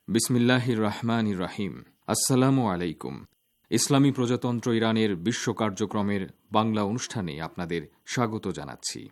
বিসমিল্লাহির রহমানির রহিম। আসসালামু আলাইকুম। ইসলামী প্রজাতন্ত্র ইরানের বিশ্ব কার্যক্রমের বাংলা অনুষ্ঠানে আপনাদের স্বাগত জানাচ্ছি।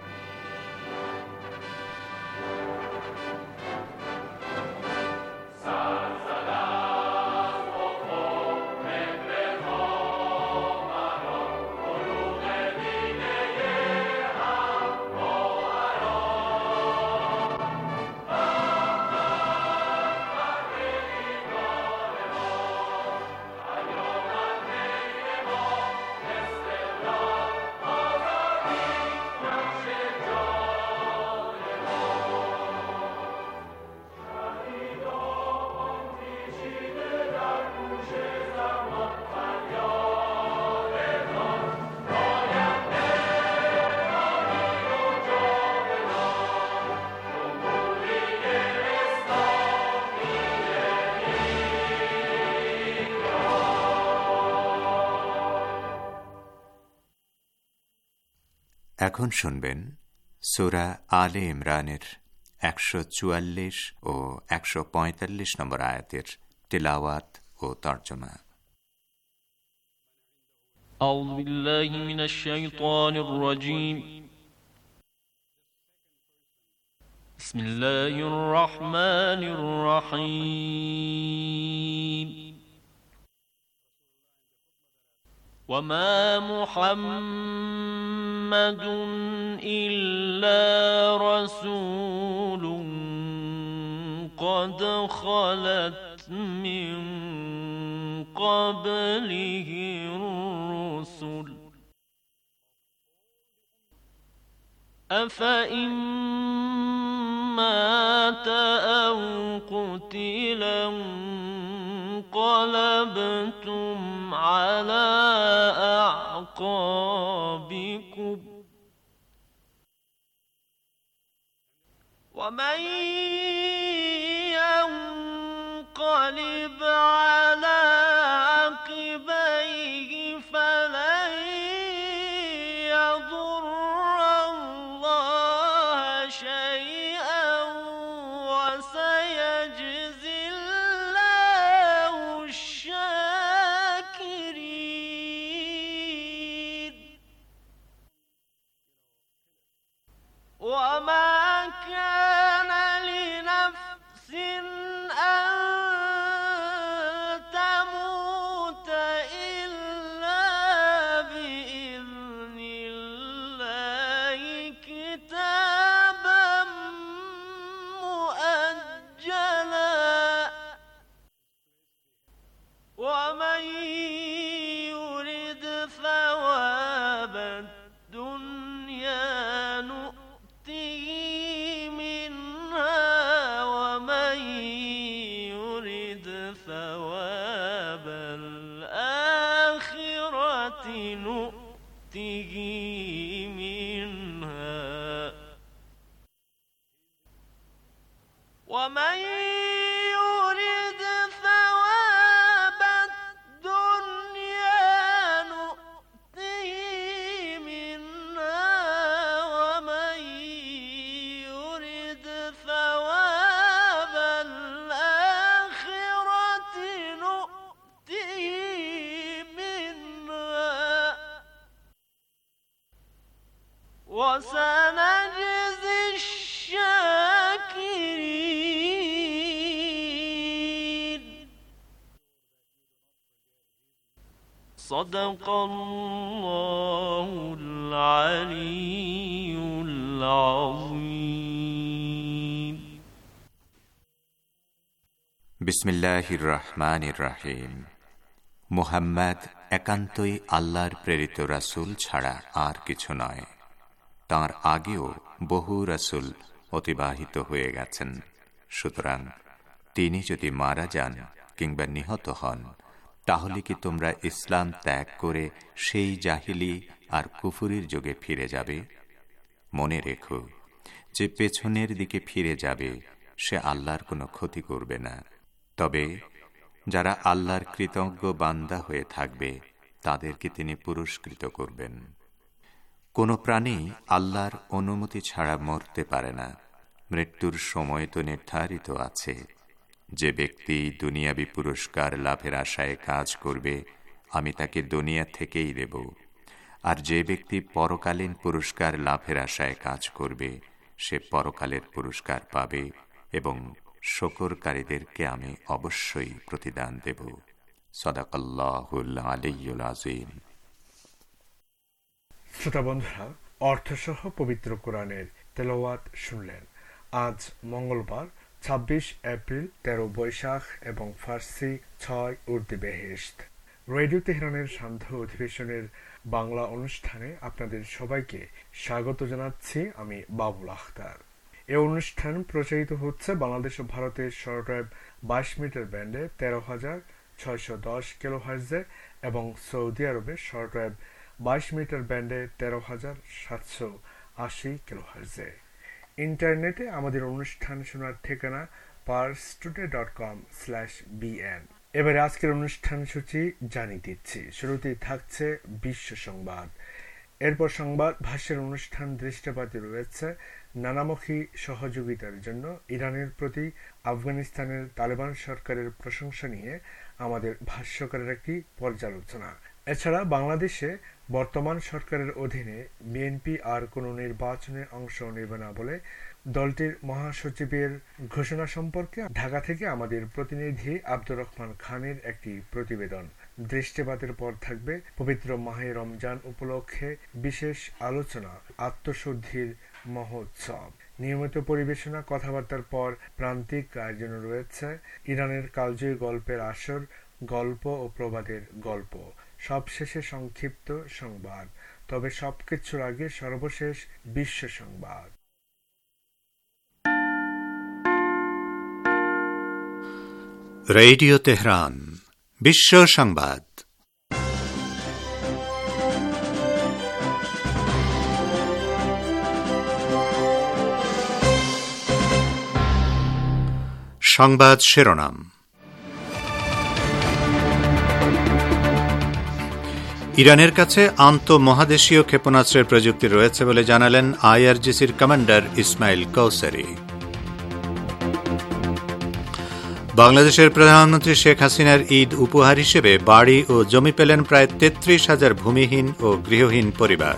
এখন শুনবেন সূরা আলে ইমরানের ১৪৪ ও ১৪৫ নম্বর আয়াতের তিলাওয়াত ও তরজমা। আউযু বিল্লাহি মিনাশ শাইতানির রাজীম। বিসমিল্লাহির রহমানির রহিম। وما محمد إلا رسول قد خلت من قبله الرسل أفإن مات أو قتل انقلبتم على أعقابكم ومن ينقلب على عقبيه فلن يضر الله شيئا وسيجزي الله الشاكرين. وما كان لنفس أن تموت إلا بإذن الله كتابا مؤجلا ومن يرد ثواب الدنيا نؤته منها ومن يرد ثواب الآخرة نؤته منها ومن يرد ثواب الدنيا نؤته منها ومن يرد ثواب الآخرة نؤته منها وسنجزي الشاكرين. صدق الله العلي العظيم. বিসমিল্লাহির রহমানির রহিম। মুহাম্মদ একান্তই আল্লাহর প্রেরিত রাসূল ছাড়া আর কিছু নয়। তাঁর আগেও বহু রাসূল অতিবাহিত হয়ে গেছেন। সুতরাং তিনি যদি মারা যান কিংবা নিহত হন, তাহলে কি তোমরা ইসলাম ত্যাগ করে সেই জাহিলি আর কুফরির যুগে ফিরে যাবে? মনে রেখো, যে পেছনের দিকে ফিরে যাবে সে আল্লাহর কোনো ক্ষতি করবে না। তবে যারা আল্লাহর কৃতজ্ঞ বান্দা হয়ে থাকবে তাদেরকে তিনি পুরস্কৃত করবেন। কোনো প্রাণী আল্লাহর অনুমতি ছাড়া মরতে পারে না। মৃত্যুর সময় তো নির্ধারিত আছে। যে ব্যক্তি দুনিয়াবী পুরস্কার লাভের আশায় কাজ করবে, আমি তাকে দুনিয়া থেকেই দেব, আর যে ব্যক্তি পরকালীন পুরস্কার লাভের আশায় কাজ করবে, সে পরকালের পুরস্কার পাবে এবং শকরকারীদেরকে আমি অবশ্যই প্রতিদান দেব। সাদাকাল্লাহুল আলিয়্যুল আযীম। শ্রোতা বন্ধুরা, অর্থসহ পবিত্র কোরআনের তেলাওয়াত শুনলেন। আজ মঙ্গলবার 26 এপ্রিল, 13 বৈশাখ এবং ফার্সি 6 উর্দু বেহেশত। রেডিও তেহরানের সান্ধ্য অধিবেশনের বাংলা অনুষ্ঠানে আপনাদের সবাইকে স্বাগত জানাচ্ছি। আমি বাবুল আখতার। এই অনুষ্ঠান প্রচারিত হচ্ছে বাংলাদেশ ও ভারতের শর্টওয়েভ 22 মিটার ব্যান্ডে 13,610 কিলোহার্টজে এবং সৌদি আরবে শর্টওয়েভ 22 মিটার ব্যান্ডে 13,780 কিলোহার্টজে। ইন্টারনেটে আমাদের অনুষ্ঠান শোনার ঠিকানা parstoday.com/bn। এবারে আজকের অনুষ্ঠান সূচি জানিয়ে দিচ্ছি। শুরুতেই থাকছে বিশ্ব সংবাদ, এরপর সংবাদ ভাষ্যের অনুষ্ঠান দৃষ্টিপাতে রয়েছে নানামুখী সহযোগিতার জন্য ইরানের প্রতি আফগানিস্তানের তালেবান সরকারের প্রশংসা নিয়ে আমাদের ভাষ্যকারের একটি পর্যালোচনা। এছাড়া বাংলাদেশে বর্তমান সরকারের অধীনে বিএনপি আর কোনো নির্বাচনে অংশ নেবে না বলে দলটির মহাসচিবের ঘোষণা সম্পর্কে ঢাকা থেকে আমাদের প্রতিনিধি আব্দুর রহমান খানের একটি প্রতিবেদন। দৃষ্টিপাতের পর থাকবে পবিত্র মাহে রমজান উপলক্ষে বিশেষ আলোচনা, আত্মশুদ্ধির মহোৎসব। নিয়মিত পরিবেশনা, কথাবার্তার পর প্রান্তিক আয়োজন রয়েছে ইরানের কালজয়ী গল্পের আসর, গল্প ও প্রবাদের গল্প। সবশেষে সংক্ষিপ্ত সংবাদ। তবে সবকিছুর আগে সর্বশেষ বিশ্ব সংবাদ। রেডিও তেহরান বিশ্ব সংবাদ। সংবাদ শিরোনাম। ইরানের কাছে আন্তঃমহাদেশীয় ক্ষেপণাস্ত্রের প্রযুক্তি রয়েছে বলে জানালেন আইআরজিসির কমান্ডার ইসমাইল কৌসারি। বাংলাদেশের প্রধানমন্ত্রী শেখ হাসিনার ঈদ উপহার হিসেবে বাড়ি ও জমি পেলেন প্রায় 33,000 ভূমিহীন ও গৃহহীন পরিবার।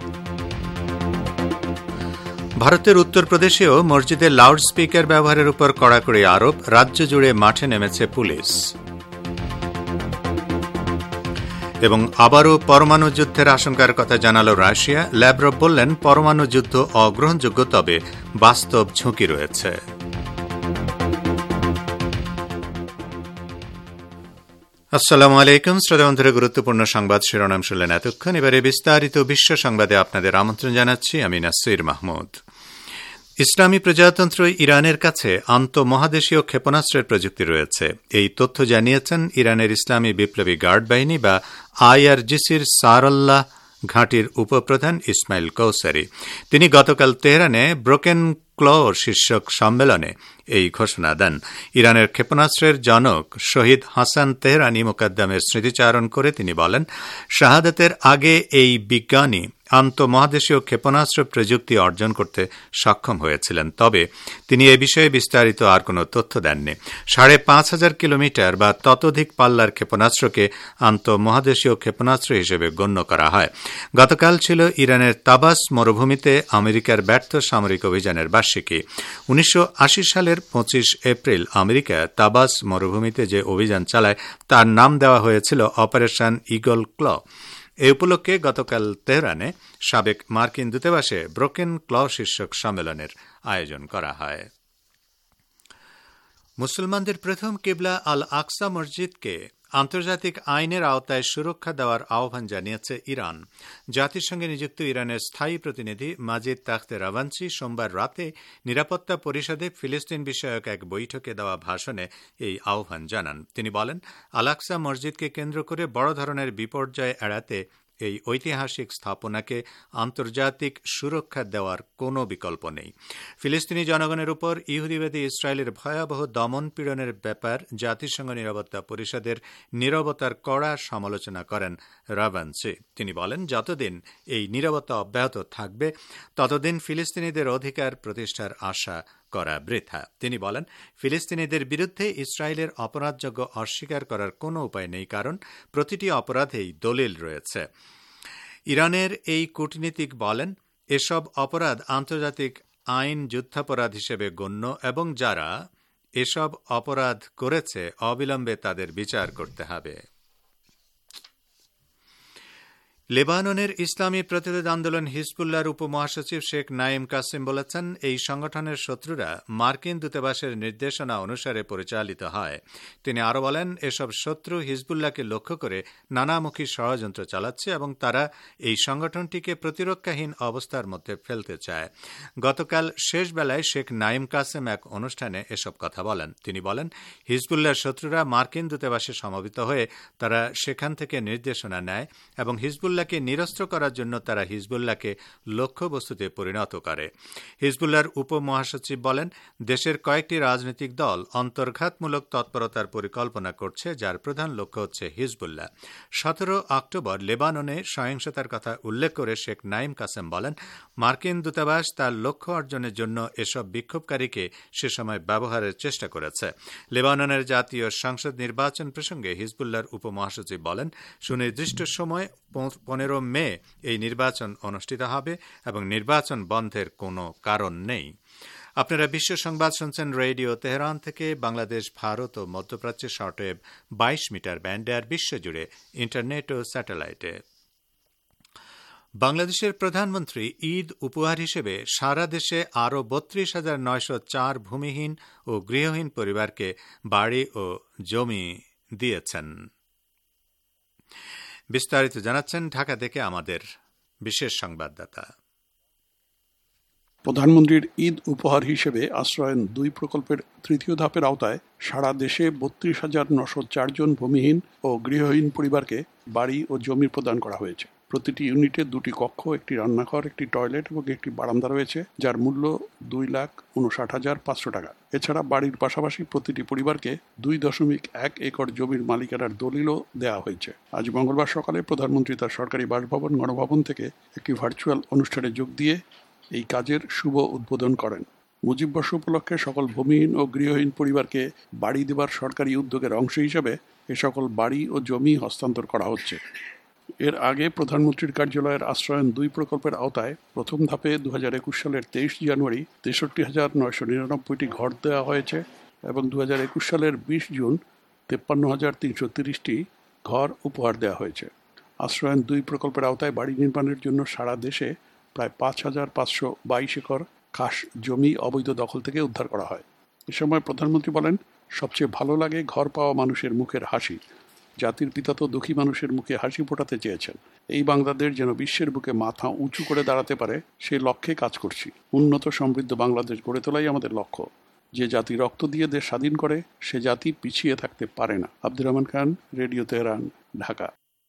ভারতের উত্তরপ্রদেশেও মসজিদে লাউড স্পিকার ব্যবহারের উপর কড়াকড়ি আরোপ, রাজ্য জুড়ে মাঠে নেমেছে পুলিশ। এবং আবারও পরমাণু যুদ্ধের আশঙ্কার কথা জানালো রাশিয়া। ল্যাভরভ বললেন, পরমাণু যুদ্ধ অগ্রহণযোগ্য, তবে বাস্তব ঝুঁকি রয়েছে। আসসালামু আলাইকুম শ্রোতা বন্ধুরা, গুরুত্বপূর্ণ সংবাদ শিরোনাম শুনলেন এতক্ষণ। এবারে বিস্তারিত বিশ্ব সংবাদে আপনাদের আমন্ত্রণ জানাচ্ছি। আমি নাসির মাহমুদ। ইসলামী প্রজাতন্ত্র ইরানের কাছে আন্তঃমহাদেশীয় ক্ষেপণাস্ত্রের প্রযুক্তি রয়েছে। এই তথ্য জানিয়েছেন ইরানের ইসলামী বিপ্লবী গার্ড বাহিনী বা আইআরজিসির সারাল্লাহ ঘাঁটির উপপ্রধান ইসমাইল কৌসারি। তিনি গতকাল তেহরানে ব্রোকেন ক্ল শীর্ষক সম্মেলনে এই ঘোষণা দেন। ইরানের ক্ষেপণাস্ত্রের জনক শহীদ হাসান তেহরানি মোকাদ্দমের স্মৃতিচারণ করে তিনি বলেন, শাহাদাতের আগে এই বিজ্ঞানী আন্তঃমহাদেশীয় ক্ষেপণাস্ত্র প্রযুক্তি অর্জন করতে সক্ষম হয়েছিলেন। তবে তিনি এ বিষয়ে বিস্তারিত আর কোনো তথ্য দেননি। 5,500 কিলোমিটার বা ততোধিক পাল্লার ক্ষেপণাস্ত্রকে আন্তঃমহাদেশীয় ক্ষেপণাস্ত্র হিসেবে গণ্য করা হয়। গতকাল ছিল ইরানের তাবাস মরুভূমিতে আমেরিকার ব্যর্থ সামরিক অভিযানের বার্ষিকী। 1980 সালের 25 এপ্রিল আমেরিকা তাবাস মরুভূমিতে যে অভিযান চালায় তার নাম দেওয়া হয়েছিল অপারেশন ঈগল ক্ল। এই উপলক্ষে গতকাল তেহরানে সাবেক মার্কিন দূতাবাসে ব্রোকেন ক্ল শীর্ষক সম্মেলনের আয়োজন করা হয়। মুসলমানদের প্রথম কিবলা আল আকসা মসজিদকে আন্তর্জাতিক আইনের আওতায় সুরক্ষা দেওয়ার আহ্বান জানিয়েছে ইরান। জাতিসংঘে নিযুক্ত ইরানের স্থায়ী প্রতিনিধি মাজিদ তাখতে রাভানচি সোমবার রাতে নিরাপত্তা পরিষদে ফিলিস্তিন বিষয়ক এক বৈঠকে দেওয়া ভাষণে এই আহ্বান জানান। তিনি বলেন, আল আকসা মসজিদকে কেন্দ্র করে বড় ধরনের বিপর্যয় এড়াতে এই ঐতিহাসিক স্থাপনাকে আন্তর্জাতিক সুরক্ষা দেওয়ার কোনো বিকল্প নেই। ফিলিস্তিনি জনগণের উপর ইহুদিবাদী ইসরায়েলের ভয়াবহ দমন পীড়নের ব্যাপার জাতিসংঘ নিরাপত্তা পরিষদের নীরবতার কড়া সমালোচনা করেন রাভানচি। তিনি বলেন, যতদিন এই নীরবতা অব্যাহত থাকবে ততদিন ফিলিস্তিনিদের অধিকার প্রতিষ্ঠার আশা করা বৃথা। তিনি বলেন, ফিলিস্তিনিদের বিরুদ্ধে ইসরায়েলের অপরাধযোগ্য অস্বীকার করার কোনো উপায় নেই, কারণ প্রতিটি অপরাধেই দলিল রয়েছে। ইরানের এই কূটনীতিক বলেন, এসব অপরাধ আন্তর্জাতিক আইন যুদ্ধাপরাধ হিসেবে গণ্য এবং যারা এসব অপরাধ করেছে অবিলম্বে তাদের বিচার করতে হবে। লেবাননের ইসলামী প্রতিরোধ আন্দোলন হিজবুল্লাহর উপমহাসচিব শেখ নাইম কাসিম বলেছেন, এই সংগঠনের শত্রুরা মার্কিন দূতাবাসের নির্দেশনা অনুসারে পরিচালিত হয়। তিনি আরও বলেন, এসব শত্রু হিজবুল্লাহকে লক্ষ্য করে নানামুখী ষড়যন্ত্র চালাচ্ছে এবং তারা এই সংগঠনটিকে প্রতিরক্ষাহীন অবস্থার মধ্যে ফেলতে চায়। গতকাল শেষ বেলায় শেখ নাইম কাসিম এক অনুষ্ঠানে এসব কথা বলেন। তিনি বলেন, হিজবুল্লাহর শত্রুরা মার্কিন দূতাবাসে সমবেত হয়ে তারা সেখান থেকে নির্দেশনা নেয় এবং হিজবুল্লাহকে নিরস্ত্র করার জন্য তারা হিজবুল্লাহকে লক্ষ্যবস্তুতে পরিণত করে। হিজবুল্লাহর উপমহাসচিব বলেন, দেশের কয়েকটি রাজনৈতিক দল অন্তর্ঘাতমূলক তৎপরতার পরিকল্পনা করছে, যার প্রধান লক্ষ্য হচ্ছে হিজবুল্লাহ। 17 অক্টোবর লেবাননে সহিংসতার কথা উল্লেখ করে শেখ নাইম কাসেম বলেন, মার্কিন দূতাবাস তার লক্ষ্য অর্জনের জন্য এসব বিক্ষোভকারীকে সে সময় ব্যবহারের চেষ্টা করেছে। লেবাননের জাতীয় সংসদ নির্বাচন প্রসঙ্গে হিজবুল্লাহর উপমহাসচিব বলেন, সুনির্দিষ্ট সময় 15 মে এই নির্বাচন অনুষ্ঠিত হবে এবং নির্বাচন বন্ধের কোনো কারণ নেই। আপনারা বিশ্ব সংবাদ শুনছেন রেডিও তেহরান থেকে। বাংলাদেশ, ভারত ও মধ্যপ্রাচ্যে শর্টওয়েভ 22 মিটার ব্যান্ডে আর বিশ্বজুড়ে ইন্টারনেট ও স্যাটেলাইটে। বাংলাদেশের প্রধানমন্ত্রী ঈদ উপহার হিসেবে সারা দেশে আরও 32,904 ভূমিহীন ও গৃহহীন পরিবারকে বাড়ি ও জমি দিয়েছেন। বিস্তারিত জানাচ্ছেন ঢাকা থেকে আমাদের বিশেষ সংবাদদাতা। প্রধানমন্ত্রীর ঈদ উপহার হিসেবে আশ্রয়ন 2 প্রকল্পের তৃতীয় ধাপের আওতায় সারা দেশে 32,904 জন ভূমিহীন ও গৃহহীন পরিবারকে বাড়ি ও জমি প্রদান করা হয়েছে। প্রতিটি ইউনিটে 2টি কক্ষ, একটি রান্নাঘর, একটি টয়লেট এবং একটি বারান্দা রয়েছে, যার মূল্য 2,59,500 টাকা। এছাড়া বাড়ির পাশাপাশি প্রতিটি পরিবারকে 2.1 একর জমির মালিকানার দলিলও দেওয়া হয়েছে। আজ মঙ্গলবার সকালে প্রধানমন্ত্রী তার সরকারি বাসভবন গণভবন থেকে একটি ভার্চুয়াল অনুষ্ঠানে যোগ দিয়ে এই কাজের শুভ উদ্বোধন করেন। মুজিববর্ষ উপলক্ষে সকল ভূমিহীন ও গৃহহীন পরিবারকে বাড়ি দেবার সরকারি উদ্যোগের অংশ হিসেবে এ সকল বাড়ি ও জমি হস্তান্তর করা হচ্ছে। এর আগে প্রধানমন্ত্রীর কার্যালয়ের আশ্রয়ন 2 প্রকল্পের আওতায় প্রথম ধাপে 2021 সালের 23 জানুয়ারি 63,999টি ঘর দেওয়া হয়েছে এবং 2021 সালের 20 জুন 53,330টি ঘর উপহার দেওয়া হয়েছে। আশ্রয়ন 2 প্রকল্পের আওতায় বাড়ি নির্মাণের জন্য সারা দেশে প্রায় 5,522 একর খাস জমি অবৈধ দখল থেকে উদ্ধার করা হয়। এ সময় প্রধানমন্ত্রী বলেন, সবচেয়ে ভালো লাগে ঘর পাওয়া মানুষের মুখের হাসি। জাতির পিতা তো দুঃখী মানুষের মুখে হাসি ফোটাতে চেয়েছেন। এই বাংলাদেশ যেন বিশ্বের বুকে মাথা উঁচু করে দাঁড়াতে পারে, সেই লক্ষ্যে কাজ করছি। উন্নত সমৃদ্ধ বাংলাদেশ গড়ে তোলাই আমাদের লক্ষ্য। যে জাতি রক্ত দিয়ে দেশ স্বাধীন করে, সে জাতি পিছিয়ে থাকতে পারে না। Abdur Rahman Khan, radio Tehran, Dhaka.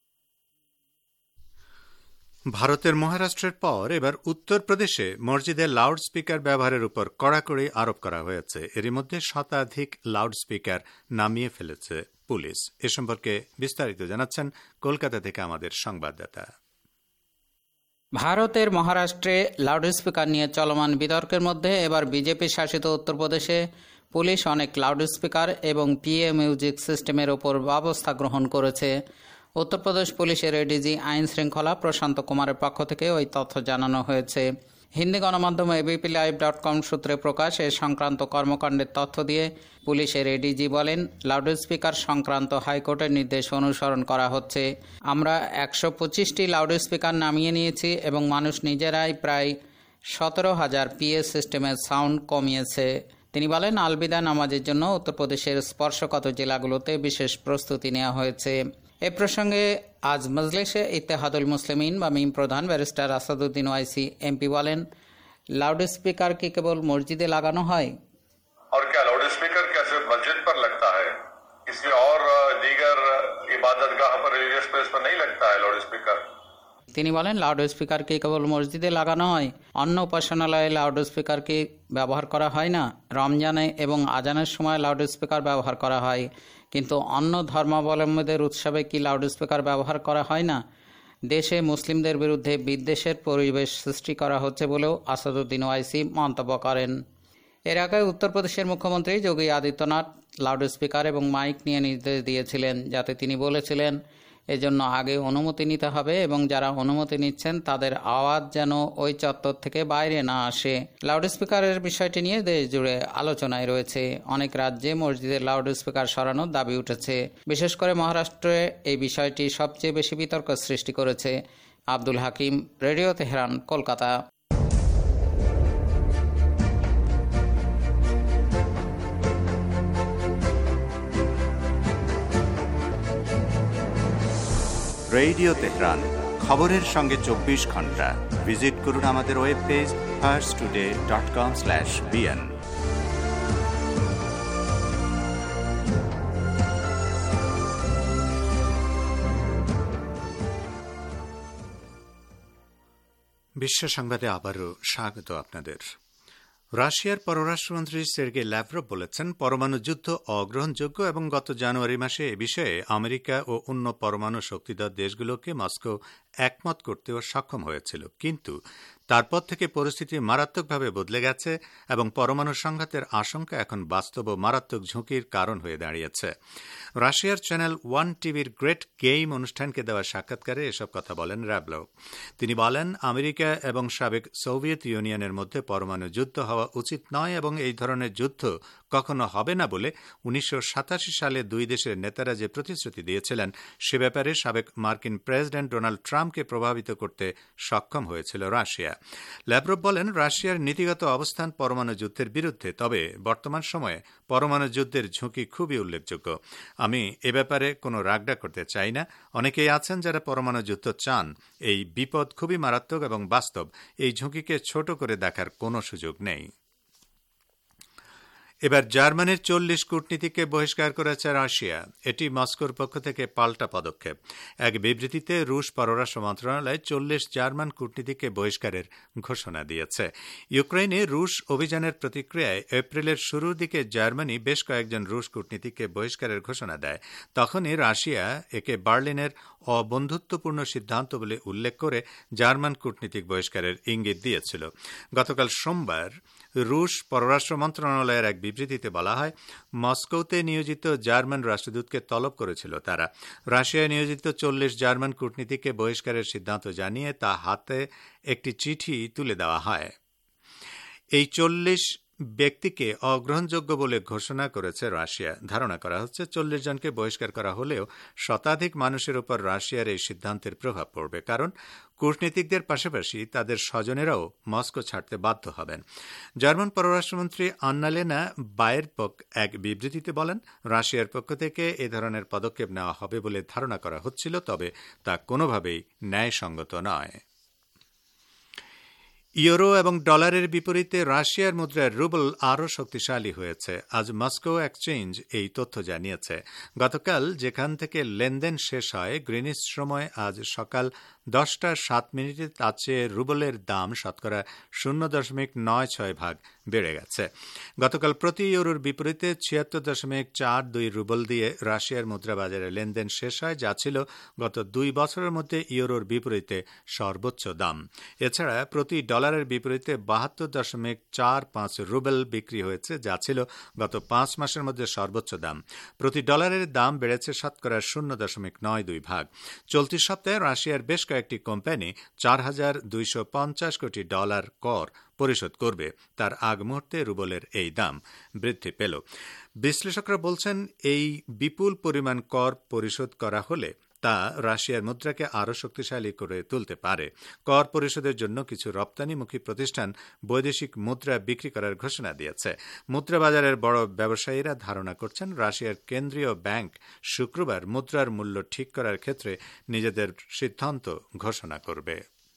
ভারতের মহারাষ্ট্রের পর এবার উত্তরপ্রদেশে মসজিদে লাউড স্পিকার ব্যবহারের উপর কড়াকড়ি আরোপ করা হয়েছে। এরই মধ্যে শতাধিক লাউড স্পিকার নামিয়ে ফেলেছে পুলিশ। এ সম্পর্কে বিস্তারিত জানাচ্ছেন কলকাতা থেকে আমাদের সংবাদদাতা। ভারতের মহারাষ্ট্রে লাউডস্পিকার নিয়ে চলমান বিতর্কের মধ্যে এবার বিজেপি শাসিত উত্তরপ্রদেশে পুলিশ অনেক লাউডস্পিকার এবং পিএ মিউজিক সিস্টেমের ওপর ব্যবস্থা গ্রহণ করেছে। উত্তরপ্রদেশ পুলিশের এডিজি আইন শৃঙ্খলা প্রশান্ত কুমারের পক্ষ থেকে ওই তথ্য জানানো হয়েছে। হিন্দি গণমাধ্যম abplive.com সূত্রে প্রকাশ, এ সংক্রান্ত কর্মকাণ্ডের তথ্য দিয়ে পুলিশের এডিজি বলেন, লাউডস্পিকার সংক্রান্ত হাইকোর্টের নির্দেশ অনুসরণ করা হচ্ছে। আমরা 125টি লাউডস্পিকার নামিয়ে নিয়েছি এবং মানুষ নিজেরাই প্রায় 17,000 পিএ সিস্টেমের সাউন্ড কমিয়েছে। তিনি বলেন, আলবিদা নামাজের জন্য উত্তরপ্রদেশের স্পর্শকাতর জেলাগুলোতে বিশেষ প্রস্তুতি নেওয়া হয়েছে। এ প্রসঙ্গে আজ মজলিসে ইত্তেহাদুল মুসলিমিন বা মিম প্রধান ব্যারিস্টার আসাদুদ্দিন ওয়াইসি এমপি বলেন, লাউডস্পিকার কি কেবল মসজিদে লাগানো হয়? और क्या लाउडस्पीकर क्या सिर्फ मस्जिद पर लगता है? इसलिए और दीगर इबादतगाह पर, रिलीजियस प्लेस पर नहीं लगता है लाउडस्पीकर। তিনি বলেন, লাউডস্পিকার কি কেবল মসজিদে লাগানো হয়? অন্য উপাসনালয়ে লাউডস্পিকার কি ব্যবহার করা হয় না? রমজানে এবং আজানের সময় লাউডস্পিকার ব্যবহার করা হয়, কিন্তু অন্য ধর্মাবলম্বীদের উৎসবে কি লাউডস্পিকার ব্যবহার করা হয় না? দেশে মুসলিমদের বিরুদ্ধে বিদ্বেষের পরিবেশ সৃষ্টি করা হচ্ছে বলেও আসাদুদ্দিন ওয়াইসি মন্তব্য করেন। এর আগে উত্তরপ্রদেশের মুখ্যমন্ত্রী যোগী আদিত্যনাথ লাউডস্পিকার এবং মাইক নিয়ে নির্দেশ দিয়েছিলেন, যাতে তিনি বলেছিলেন এজন্য আগে অনুমতি নিতে হবে এবং যারা অনুমতি নিচ্ছেন তাদের আওয়াজ যেন ওই চত্বর থেকে বাইরে না আসে। লাউডস্পিকারের বিষয়টি নিয়ে দেশ জুড়ে আলোচনায় রয়েছে। অনেক রাজ্যে মসজিদের লাউডস্পিকার সরানোর দাবি উঠেছে। বিশেষ করে মহারাষ্ট্রে এই বিষয়টি সবচেয়ে বেশি বিতর্ক সৃষ্টি করেছে। Abdul Hakim, radio Tehran, Kolkata. Radio Tehran, খবরের সঙ্গে 24 ঘন্টা। ভিজিট করুন আমাদের ওয়েব পেজ farstoday.com/bn। বিশ্ব সংবাদে আবারও স্বাগত আপনাদের। রাশিয়ার পররাষ্ট্রমন্ত্রী সের্গেই ল্যাভরভ বলেছেন, পরমাণু যুদ্ধ অগ্রহণযোগ্য এবং গত জানুয়ারি মাসে এ বিষয়ে আমেরিকা ও অন্য পরমাণু শক্তিধর দেশগুলোকে মস্কো একমত করতেও সক্ষম হয়েছিল, কিন্তু তারপর থেকে পরিস্থিতি মারাত্মকভাবে বদলে গেছে এবং পরমাণু সংঘাতের আশঙ্কা এখন বাস্তব ও মারাত্মক ঝুঁকির কারণ হয়ে দাঁড়িয়েছে। রাশিয়ার চ্যানেল 1 টিভির গ্রেট গেম অনুষ্ঠানকে দেওয়া সাক্ষাৎকারে এসব কথা বলেন ল্যাভরভ। তিনি বলেন, আমেরিকা এবং সাবেক সোভিয়েত ইউনিয়নের মধ্যে পরমাণু যুদ্ধ হওয়া উচিত নয় এবং এই ধরনের যুদ্ধ কখনো হবে না বলে 1987 সালে দুই দেশের নেতারা যে প্রতিশ্রুতি দিয়েছিলেন সে ব্যাপারে সাবেক মার্কিন প্রেসিডেন্ট ডোনাল্ড ট্রাম্পকে প্রভাবিত করতে সক্ষম হয়েছিল রাশিয়া। ল্যাভরভ বলেন, রাশিয়ার নীতিগত অবস্থান পরমাণু যুদ্ধের বিরুদ্ধে, তবে বর্তমান সময়ে পরমাণু যুদ্ধের ঝুঁকি খুবই উল্লেখযোগ্য। আমি এ ব্যাপারে কোনো রাগডা করতে চাই না। অনেকেই আছেন যারা পরমাণু যুদ্ধ চান। এই বিপদ খুবই মারাত্মক এবং বাস্তব। এই ঝুঁকিকে ছোট করে দেখার কোনো সুযোগ নেই। এবার জার্মানির 40 কূটনীতিককে বহিষ্কার করেছে রাশিয়া। এটি মস্কোর পক্ষ থেকে পাল্টা পদক্ষেপ। এক বিবৃতিতে রুশ পররাষ্ট্র মন্ত্রণালয় 40 জার্মান কূটনীতিককে বহিষ্কারের ঘোষণা দিয়েছে। ইউক্রেনে রুশ অভিযানের প্রতিক্রিয়ায় এপ্রিলের শুরুর দিকে জার্মানি বেশ কয়েকজন রুশ কূটনীতিককে বহিষ্কারের ঘোষণা দেয়। তখনই রাশিয়া একে বার্লিনের অবন্ধুত্বপূর্ণ সিদ্ধান্ত বলে উল্লেখ করে জার্মান কূটনীতিক বহিষ্কারের ইঙ্গিত দিয়েছিল। গতকাল সোমবার রুশ পররাষ্ট্র মন্ত্রণালয়ের এক বিবৃতিতে বলা হয়, মস্কোতে নিয়োজিত জার্মান রাষ্ট্রদূতকে তলব করেছিল তারা। রাশিয়ায় নিয়োজিত 40 জার্মান কূটনীতিককে বহিষ্কারের সিদ্ধান্ত জানিয়ে তা হাতে একটি চিঠি তুলে দেওয়া হয়। এই 40 ব্যক্তিকে অগ্রহণযোগ্য বলে ঘোষণা করেছে রাশিয়া। ধারণা করা হচ্ছে 40 জনকে বহিষ্কার করা হলেও শতাধিক মানুষের উপর রাশিয়ার এই সিদ্ধান্তের প্রভাব পড়বে, কারণ কূটনীতিকদের পাশাপাশি তাদের স্বজনেরাও মস্কো ছাড়তে বাধ্য হবেন। জার্মান পররাষ্ট্রমন্ত্রী আন্নালেনা বায়েরবক এক বিবৃতিতে বলেন, রাশিয়ার পক্ষ থেকে এ ধরনের পদক্ষেপ নেওয়া হবে বলে ধারণা করা হচ্ছিল, তবে তা কোনোভাবেই ন্যায়সঙ্গত নয়। ইউরো এবং ডলারের বিপরীতে রাশিয়ার মুদ্রার রুবল আরও শক্তিশালী হয়েছে। আজ মস্কো এক্সচেঞ্জ এই তথ্য জানিয়েছে। গতকাল যেখান থেকে লেনদেন শেষ হয় গ্রিনিচ সময় আজ সকাল 10:07 তার চেয়ে রুবলের দাম শতকরা 0.96 ভাগ বেড়ে গেছে। গতকাল প্রতি ইউরোর বিপরীতে 76.42 রুবল দিয়ে রাশিয়ার মুদ্রা বাজারে লেনদেন শেষ হয়, যা ছিল গত 2 বছরের মধ্যে ইউরোর বিপরীতে সর্বোচ্চ দাম। এছাড়া প্রতি ডলারের বিপরীতে 72.45 রুবেল বিক্রি হয়েছে, যা ছিল গত 5 মাসের মধ্যে সর্বোচ্চ দাম। প্রতি ডলারের দাম বেড়েছে শতকরা 0.92 ভাগ। চলতি সপ্তাহে রাশিয়ার বেশ কয়েকটি কোম্পানি $4,250 কোটি কর পরিশোধ করবে। তার আগ মুহূর্তে রুবলের এই দাম বৃদ্ধি পেল। বিশ্লেষকরা বলছেন, এই বিপুল পরিমাণ কর পরিশোধ করা হলে তা রাশিয়ার মুদ্রাকে আরও শক্তিশালী করে তুলতে পারে। কর পরিশোধের জন্য কিছু রপ্তানিমুখী প্রতিষ্ঠান বৈদেশিক মুদ্রা বিক্রি করার ঘোষণা দিয়েছে। মুদ্রা বাজারের বড় ব্যবসায়ীরা ধারণা করছেন, রাশিয়ার কেন্দ্রীয় ব্যাংক শুক্রবার মুদ্রার মূল্য ঠিক করার ক্ষেত্রে নিজেদের সিদ্ধান্ত ঘোষণা করবে।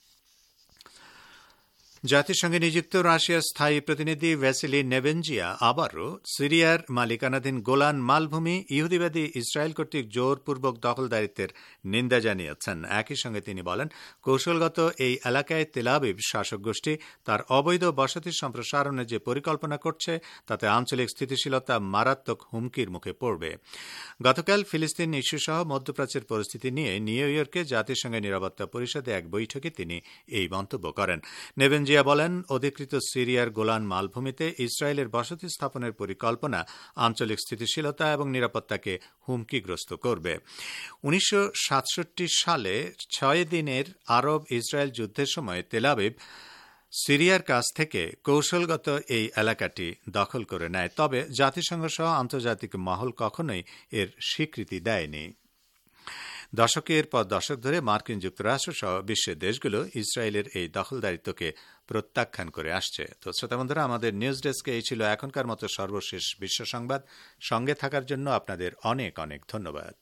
জাতিসংঘে নিযুক্ত রাশিয়ার স্থায়ী প্রতিনিধি ভ্যাসিলি নেবেনজিয়া আবারও সিরিয়ার মালিকানাধীন গোলান মালভূমি ইহুদিবাদী ইসরায়েল কর্তৃক জোরপূর্বক দখলদারিত্বের নিন্দা জানিয়েছেন। একই সঙ্গে তিনি বলেন, কৌশলগত এই এলাকায় তেল আবিব শাসক গোষ্ঠী তার অবৈধ বসতি সম্প্রসারণের যে পরিকল্পনা করছে তাতে আঞ্চলিক স্থিতিশীলতা মারাত্মক হুমকির মুখে পড়বে। গতকাল ফিলিস্তিন ইস্যুসহ মধ্যপ্রাচ্যের পরিস্থিতি নিয়ে নিউ ইয়র্কে জাতিসংঘের নিরাপত্তা পরিষদে এক বৈঠকে তিনি এই মন্তব্য করেন। নেবেনজিয়া জিয়া বলেন, অধিকৃত সিরিয়ার গোলান মালভূমিতে ইসরায়েলের বসতি স্থাপনের পরিকল্পনা আঞ্চলিক স্থিতিশীলতা এবং নিরাপত্তাকে হুমকিগ্রস্ত করবে। 1967 সালে 6 দিনের আরব ইসরায়েল যুদ্ধের সময় তেল আবিব সিরিয়ার কাছ থেকে কৌশলগত এই এলাকাটি দখল করে নেয়, তবে জাতিসংঘ সহ আন্তর্জাতিক মহল কখনোই এর স্বীকৃতি দেয়নি। দশকের পর দশক ধরে মার্কিন যুক্তরাষ্ট্র সহ বিশ্বের দেশগুলো ইসরায়েলের এই দখলদারিত্বকে প্রত্যাখ্যান করে আসছে। তো শ্রোতা বন্ধুরা, আমাদের নিউজ ডেস্কে এই ছিল এখনকার মতো সর্বশেষ বিশ্ব সংবাদ। সঙ্গে থাকার জন্য আপনাদের অনেক অনেক ধন্যবাদ।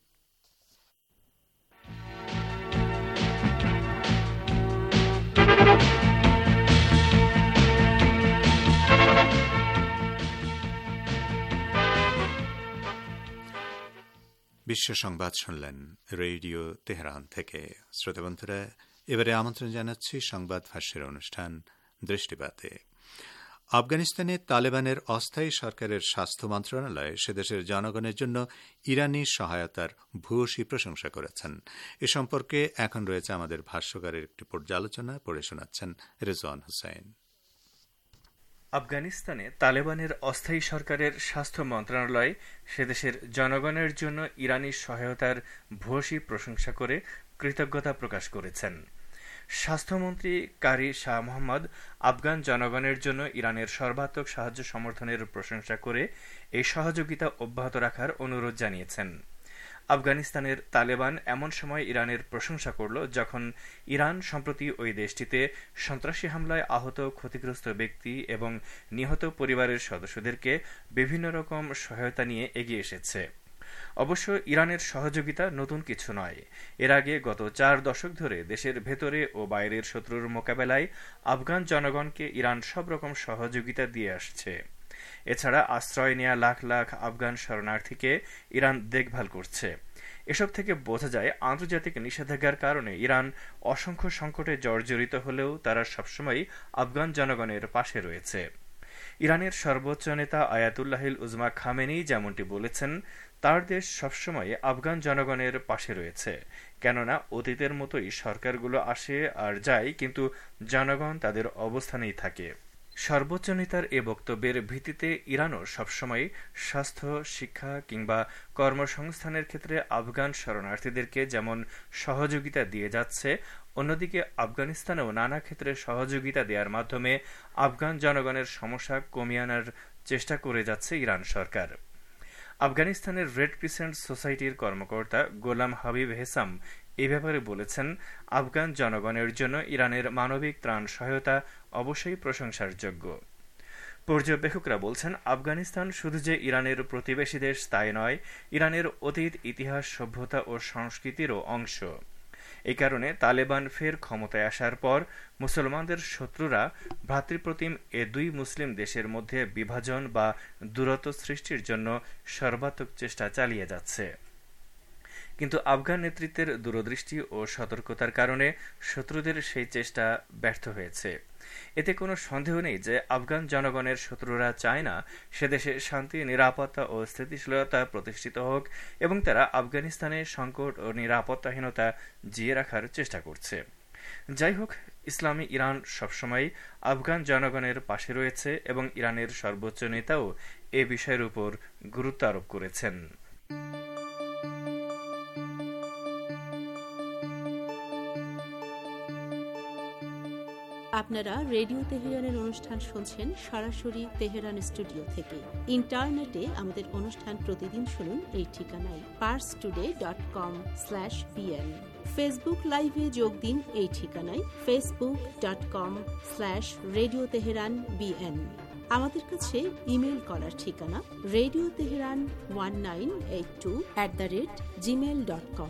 বিশ্ব সংবাদ শুনলেন রেডিও তেহরান থেকে। শ্রোতা বন্ধুরা, এবারে আমন্ত্রণ জানাচ্ছি সংবাদ ভাষ্যের অনুষ্ঠান দৃষ্টিপাতে। আফগানিস্তানে তালেবানের অস্থায়ী সরকারের স্বাস্থ্য মন্ত্রণালয় সেদেশের জনগণের জন্য ইরানি সহায়তার ভূয়সী প্রশংসা করেছেন। এ সম্পর্কে এখন রয়েছে আমাদের ভাষ্যকারের একটি পর্যালোচনা, পড়ে শোনাচ্ছেন রেজওয়ান হোসেন। আফগানিস্তানে তালেবানের অস্থায়ী সরকারের স্বাস্থ্য মন্ত্রণালয় সেদেশের জনগণের জন্য ইরানি সহায়তার ভূয়সী প্রশংসা করে কৃতজ্ঞতা প্রকাশ করেছেন। স্বাস্থ্যমন্ত্রী কারি শাহ মোহাম্মদ আফগান জনগণের জন্য ইরানের সর্বাত্মক সাহায্য সমর্থনের প্রশংসা করে এই সহযোগিতা অব্যাহত রাখার অনুরোধ জানিয়েছেন। আফগানিস্তানের তালেবান এমন সময় ইরানের প্রশংসা করল যখন ইরান সম্প্রতি ওই দেশটিতে সন্ত্রাসী হামলায় আহত ক্ষতিগ্রস্ত ব্যক্তি এবং নিহত পরিবারের সদস্যদেরকে বিভিন্ন রকম সহায়তা নিয়ে এগিয়ে এসেছে। অবশ্য ইরানের সহযোগিতা নতুন কিছু নয়। এর আগে গত 4 দশক ধরে দেশের ভেতরে ও বাইরের শত্রুর মোকাবেলায় আফগান জনগণকে ইরান সব রকম সহযোগিতা দিয়ে আসছে। এছাড়া আশ্রয় নেয়া লাখ লাখ আফগান শরণার্থীকে ইরান দেখভাল করছে। এসব থেকে বোঝা যায় আন্তর্জাতিক নিষেধাজ্ঞার কারণে ইরান অসংখ্য সংকটে জর্জরিত হলেও তারা সবসময় আফগান জনগণের পাশে রয়েছে। ইরানের সর্বোচ্চ নেতা আয়াতুল্লাহিল উজমা খামেনি যেমনটি বলেছেন, তার দেশ সবসময় আফগান জনগণের পাশে রয়েছে, কেননা অতীতের মতোই সরকারগুলো আসে আর যায়, কিন্তু জনগণ তাদের অবস্থানেই থাকে। সর্বোচ্চ নেতার এ বক্তব্যের ভিত্তিতে ইরানও সবসময় স্বাস্থ্য, শিক্ষা কিংবা কর্মসংস্থানের ক্ষেত্রে আফগান শরণার্থীদেরকে যেমন সহযোগিতা দিয়ে যাচ্ছে, অন্যদিকে আফগানিস্তানেও নানা ক্ষেত্রে সহযোগিতা দেওয়ার মাধ্যমে আফগান জনগণের সমস্যা কমিয়ে আনার চেষ্টা করে যাচ্ছে ইরান সরকার। আফগানিস্তানের রেড ক্রিসেন্ট সোসাইটির কর্মকর্তা গোলাম হাবিব হেসাম এ ব্যাপারে বলেছেন, আফগান জনগণের জন্য ইরানের মানবিক ত্রাণ সহায়তা অবশ্যই প্রশংসার যোগ্য। পর্যবেক্ষকরা বলছেন, আফগানিস্তান শুধু যে ইরানের প্রতিবেশী দেশ তাই নয়, ইরানের অতীত ইতিহাস, সভ্যতা ও সংস্কৃতিরও অংশ। এই কারণে তালেবান ফের ক্ষমতায় আসার পর মুসলমানদের শত্রুরা ভ্রাতৃপ্রতিম এ দুই মুসলিম দেশের মধ্যে বিভাজন বা দূরত্ব সৃষ্টির জন্য সর্বাত্মক চেষ্টা চালিয়ে যাচ্ছে। কিন্তু আফগান নেতৃত্বের দূরদৃষ্টি ও সতর্কতার কারণে শত্রুদের সেই চেষ্টা ব্যর্থ হয়েছে। এতে কোনো সন্দেহ নেই যে আফগান জনগণের শত্রুরা চায় না সেদেশে শান্তি, নিরাপত্তা ও স্থিতিশীলতা প্রতিষ্ঠিত হোক এবং তারা আফগানিস্তানে সংকট ও নিরাপত্তাহীনতা জিয়ে রাখার চেষ্টা করছে। যাই হোক, ইসলামী ইরান সবসময় আফগান জনগণের পাশে রয়েছে এবং ইরানের সর্বোচ্চ নেতাও এ বিষয়ের উপর গুরুত্ব আরোপ করেছেন। আপনারা রেডিও তেহরানের অনুষ্ঠান শুনছেন সরাসরি তেহরান স্টুডিও থেকে। ইন্টারনেটে আমাদের অনুষ্ঠান প্রতিদিন শুনুন এই ঠিকানায় parstoday.com/pn। ফেসবুক লাইভে যোগ দিন এই ঠিকানায় facebook.com/radio teheran bn। আমাদের কাছে ইমেল করার ঠিকানা radioteheran1982@gmail.com।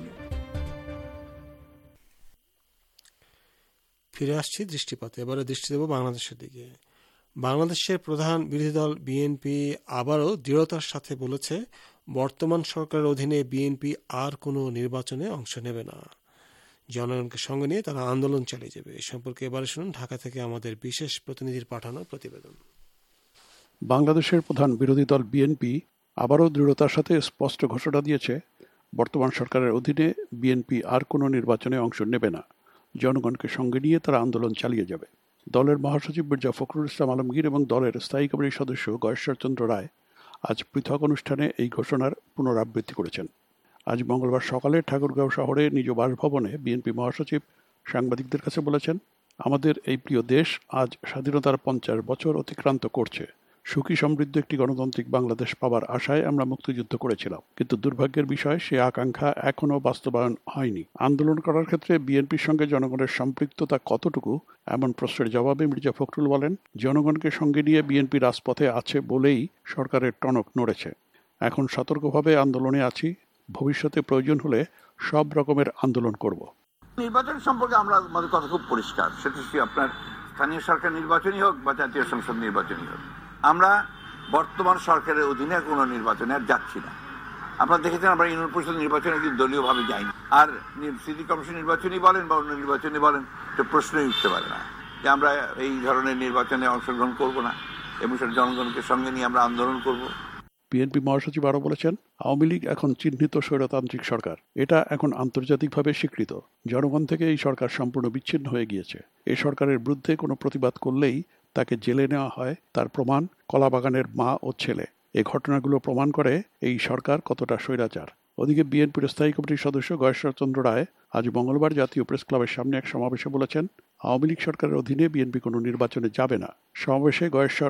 ফিরে আসছি দৃষ্টিপাতে। এবারে দৃষ্টি দেব বাংলাদেশের দিকে। বাংলাদেশের প্রধান বিরোধী দল বিএনপি আবারও দৃঢ়তার সাথে বলেছে, বর্তমান সরকারের অধীনে বিএনপি আর কোনো নির্বাচনে অংশ নেবে না। জনগণকে সঙ্গে নিয়ে তারা আন্দোলন চালিয়ে যাবে। এ সম্পর্কে এবারে শুনুন ঢাকা থেকে আমাদের বিশেষ প্রতিনিধির পাঠানো প্রতিবেদন। বাংলাদেশের প্রধান বিরোধী দল বিএনপি আবারও দৃঢ়তার সাথে স্পষ্ট ঘোষণা দিয়েছে, বর্তমান সরকারের অধীনে বিএনপি আর কোনো নির্বাচনে অংশ নেবে না। জনগণকে সঙ্গে নিয়ে তারা আন্দোলন চালিয়ে যাবে। দলের মহাসচিব মির্জা ফখরুল ইসলাম আলমগীর এবং দলের স্থায়ী কমিটির সদস্য গয়েশ্বর চন্দ্র রায় আজ পৃথক অনুষ্ঠানে এই ঘোষণার পুনরাবৃত্তি করেছেন। আজ মঙ্গলবার সকালে ঠাকুরগাঁও শহরে নিজ বাসভবনে বিএনপি মহাসচিব সাংবাদিকদের কাছে বলেছেন, আমাদের এই প্রিয় দেশ আজ স্বাধীনতার 50 বছর অতিক্রান্ত করছে। সুখী সমৃদ্ধ একটি গণতান্ত্রিক বাংলাদেশ পাওয়ার আশায় আমরা মুক্তিযুদ্ধ করেছিলাম, কিন্তু দুর্ভাগ্যের বিষয় সে আকাঙ্ক্ষা এখনও বাস্তবায়ন হয়নি। আন্দোলন করার ক্ষেত্রে বিএনপির সঙ্গে জনগণের সম্পৃক্ততা কতটুকু, এমন প্রশ্নের জবাবে মির্জা ফখরুল বলেন, জনগণকে সঙ্গে নিয়ে বিএনপি রাজপথে আছে বলেই সরকারের টনক নড়েছে। এখন সতর্কভাবে আন্দোলনে আছি, ভবিষ্যতে প্রয়োজন হলে সব রকমের আন্দোলন করব। নির্বাচন সম্পর্কে আমরা আমাদের কথা খুব পরিষ্কার, সেটা আপনার স্থানীয় সরকার নির্বাচনই হোক বা জাতীয় সংসদ নির্বাচনই হোক, আমরা বর্তমান সরকারের অধীনে কোনো নির্বাচনে আর যাচ্ছি না। আপনারা দেখেছেন আমরা ইউনিয়ন পরিষদ নির্বাচনে কিন্তু দলীয়ভাবে যাইনি, আর সিটি কমিশন নির্বাচনই বলেন বা অন্য নির্বাচনই বলেন, তো প্রশ্নই উঠতে পারে না যে আমরা এই ধরনের নির্বাচনে অংশগ্রহণ করব না এবং সেটা জনগণকে সঙ্গে নিয়ে আমরা আন্দোলন করব। বিএনপি মহাসচিব আরও বলেছেন, আওয়ামী লীগ এখন চিহ্নিত স্বৈরতান্ত্রিক সরকার, এটা এখন আন্তর্জাতিকভাবে স্বীকৃত। জনগণ থেকে এই সরকার সম্পূর্ণ বিচ্ছিন্ন হয়ে গিয়েছে। এই সরকারের বিরুদ্ধে কোনো প্রতিবাদ করলেই তাকে জেলে নেওয়া হয়। তার প্রমাণ কলাবাগানের মা ও ছেলে। এই ঘটনাগুলো প্রমাণ করে এই সরকার কতটা স্বৈরাচার। ওদিকে বিএনপির স্থায়ী কমিটির সদস্য গয়েশ্বর চন্দ্র রায় আজ মঙ্গলবার জাতীয় প্রেস ক্লাবের সামনে এক সমাবেশে বলেছেন, আওয়ামী লীগ সরকারের অধীনে বিএনপি কোনো নির্বাচনে যাবে না। সমাবেশে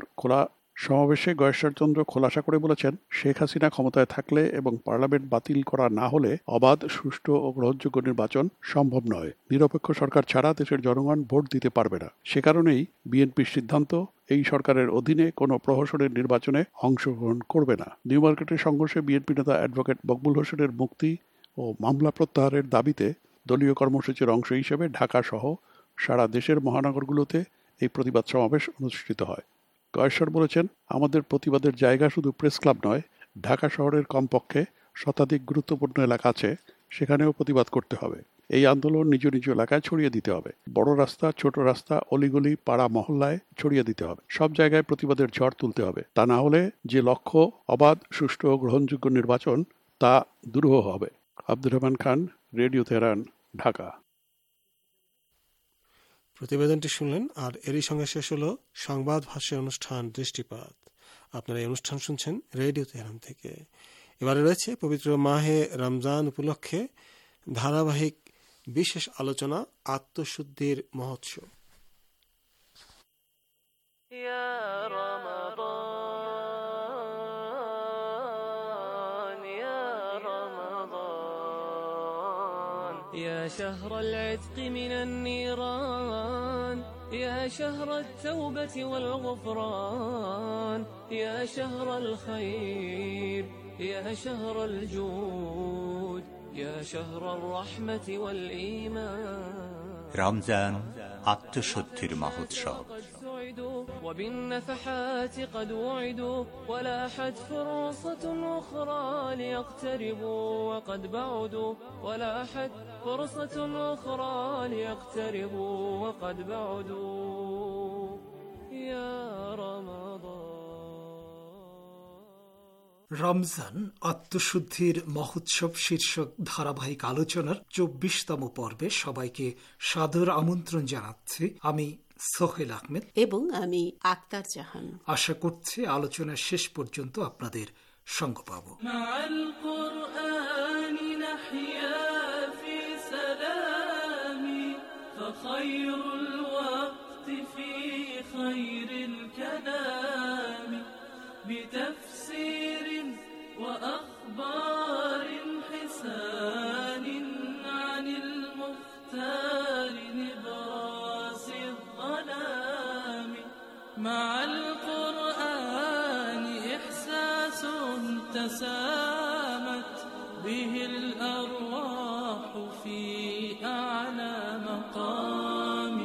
গয়েশ্বর চন্দ্র খোলাসা করে বলেছেন, শেখ হাসিনা ক্ষমতায় থাকলে এবং পার্লামেন্ট বাতিল করা না হলে অবাধ, সুষ্ঠু ও গ্রহণযোগ্য নির্বাচন সম্ভব নয়। নিরপেক্ষ সরকার ছাড়া দেশের জনগণ ভোট দিতে পারবে না। সে কারণেই বিএনপির সিদ্ধান্ত এই সরকারের অধীনে কোনো প্রহসনের নির্বাচনে অংশগ্রহণ করবে না। নিউ মার্কেটের সংঘর্ষে বিএনপি নেতা অ্যাডভোকেট মকবুল হোসেনের মুক্তি ও মামলা প্রত্যাহারের দাবিতে দলীয় কর্মসূচির অংশ হিসেবে ঢাকা সহ সারা দেশের মহানগরগুলোতে এই প্রতিবাদ সমাবেশ অনুষ্ঠিত হয়। গয়েশ্বর বলেছেন, আমাদের প্রতিবাদের জায়গা শুধু প্রেস ক্লাব নয়, ঢাকা শহরের কমপক্ষে শতাধিক গুরুত্বপূর্ণ এলাকা আছে, সেখানেও প্রতিবাদ করতে হবে। এই আন্দোলন নিজ নিজ এলাকায় ছড়িয়ে দিতে হবে। বড় রাস্তা, ছোট রাস্তা, অলিগলি, পাড়া মহল্লায় ছড়িয়ে দিতে হবে। সব জায়গায় প্রতিবাদের ঝড় তুলতে হবে। তা না হলে যে লক্ষ্য অবাধ, সুষ্ঠু ও গ্রহণযোগ্য নির্বাচন, তা দুরূহ হবে। Abdur Rahman Khan, radio Tehran, Dhaka. প্রতিবেদনটি শুনলেন, আর এরই সঙ্গে শেষ হলো সংবাদ ভাষ্যের অনুষ্ঠান দৃষ্টিপাত। আপনারা এই অনুষ্ঠান শুনছেন রেডিও তেহরান থেকে। এবারে রয়েছে পবিত্র মাহে রমজান উপলক্ষে ধারাবাহিক বিশেষ আলোচনা আত্মশুদ্ধির মহোৎসব। يا شهر العتق من النيران، يا شهر التوبة والغفران، يا شهر الخير، يا شهر الجود، يا شهر الرحمة والإيمان. رمضان আত্মশুদ্ধির মহোৎসব। وبالنفحات قد وعدوا، ولاحت فرصة أخرى ليقتربوا وقد بعدوا، ولاحت فرصة أخرى ليقتربوا وقد بعدوا يا رمضان. রমজান আত্মশুদ্ধির মহোৎসব শীর্ষক ধারাবাহিক আলোচনার 24তম পর্বে সবাইকে সাদর আমন্ত্রণ জানাচ্ছি। আমি সোহেল আহমেদ এবং আমি আক্তার জাহান। আশা করছি আলোচনার শেষ পর্যন্ত আপনাদের সঙ্গ পাব। بتفسير وأخبار حسان عن المختار نبراس الظلام. مع القرآن إحساس تسامت به الأرواح في أعلى مقام.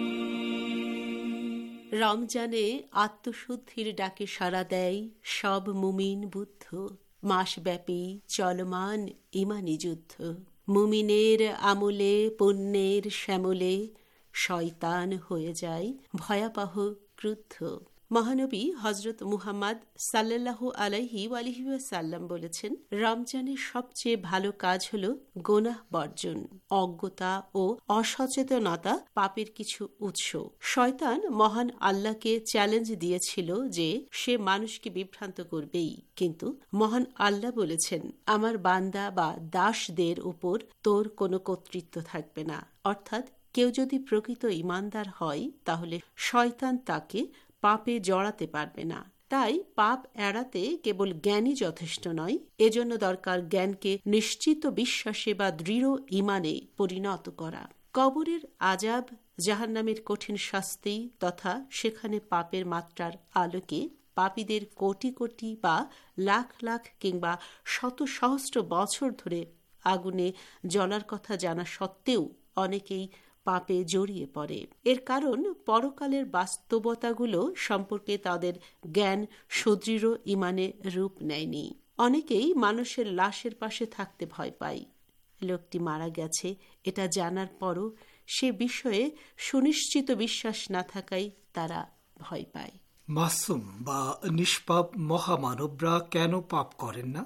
রমজানে আত্মশুদ্ধির ডাকে সাড়া দেয় সব মুমিন বুদ্ধ। মাসব্যাপী চলমান ইমানি যুদ্ধ। মুমিনের আমলে পুণ্যের শ্যামলে শয়তান হয়ে যায় ভয়াবহ ক্রুদ্ধ। মহানবী হজরত মুহাম্মদ সাল্লাল্লাহু আলাইহি ওয়াসাল্লাম বলেছেন, রমজানের সবচেয়ে ভালো কাজ হল গোনাহ বর্জন। অজ্ঞতা ও অসচেতনতা পাপের কিছু উৎস। শয়তান মহান আল্লাহকে চ্যালেঞ্জ দিয়েছিল যে সে মানুষকে বিভ্রান্ত করবেই, কিন্তু মহান আল্লাহ বলেছেন, আমার বান্দা বা দাসদের উপর তোর কোনো কর্তৃত্ব থাকবে না। অর্থাৎ কেউ যদি প্রকৃত ঈমানদার হয় তাহলে শয়তান তাকে পাপে জড়াতে পারবে না। তাই পাপ এড়াতে কেবল জ্ঞানই যথেষ্ট নয়, এজন্য দরকার জ্ঞানকে নিশ্চিত বিশ্বাসে বা দৃঢ় ঈমানে পরিণত করা। কবরের আযাব, জাহান্নামের কঠিন শাস্তি তথা সেখানে পাপের মাত্রার আলোকে পাপীদের কোটি কোটি বা লাখ লাখ কিংবা শত সহস্র বছর ধরে আগুনে জ্বলার কথা জানা সত্ত্বেও অনেকেই পাপে জড়িয়ে পড়ে। এর কারণ পরকালের বাস্তবতাগুলো সম্পর্কে তাদের জ্ঞান সুদৃঢ় ঈমানে রূপ নেয়নি। অনেকেই মানুষের লাশের পাশে থাকতে ভয় পায়। লোকটি মারা গেছে এটা জানার পরও সে বিষয়ে সুনিশ্চিত বিশ্বাস না থাকায় তারা ভয় পায়। মাসুম বা নিষ্পাপ মহামানবরা কেন পাপ করেন না?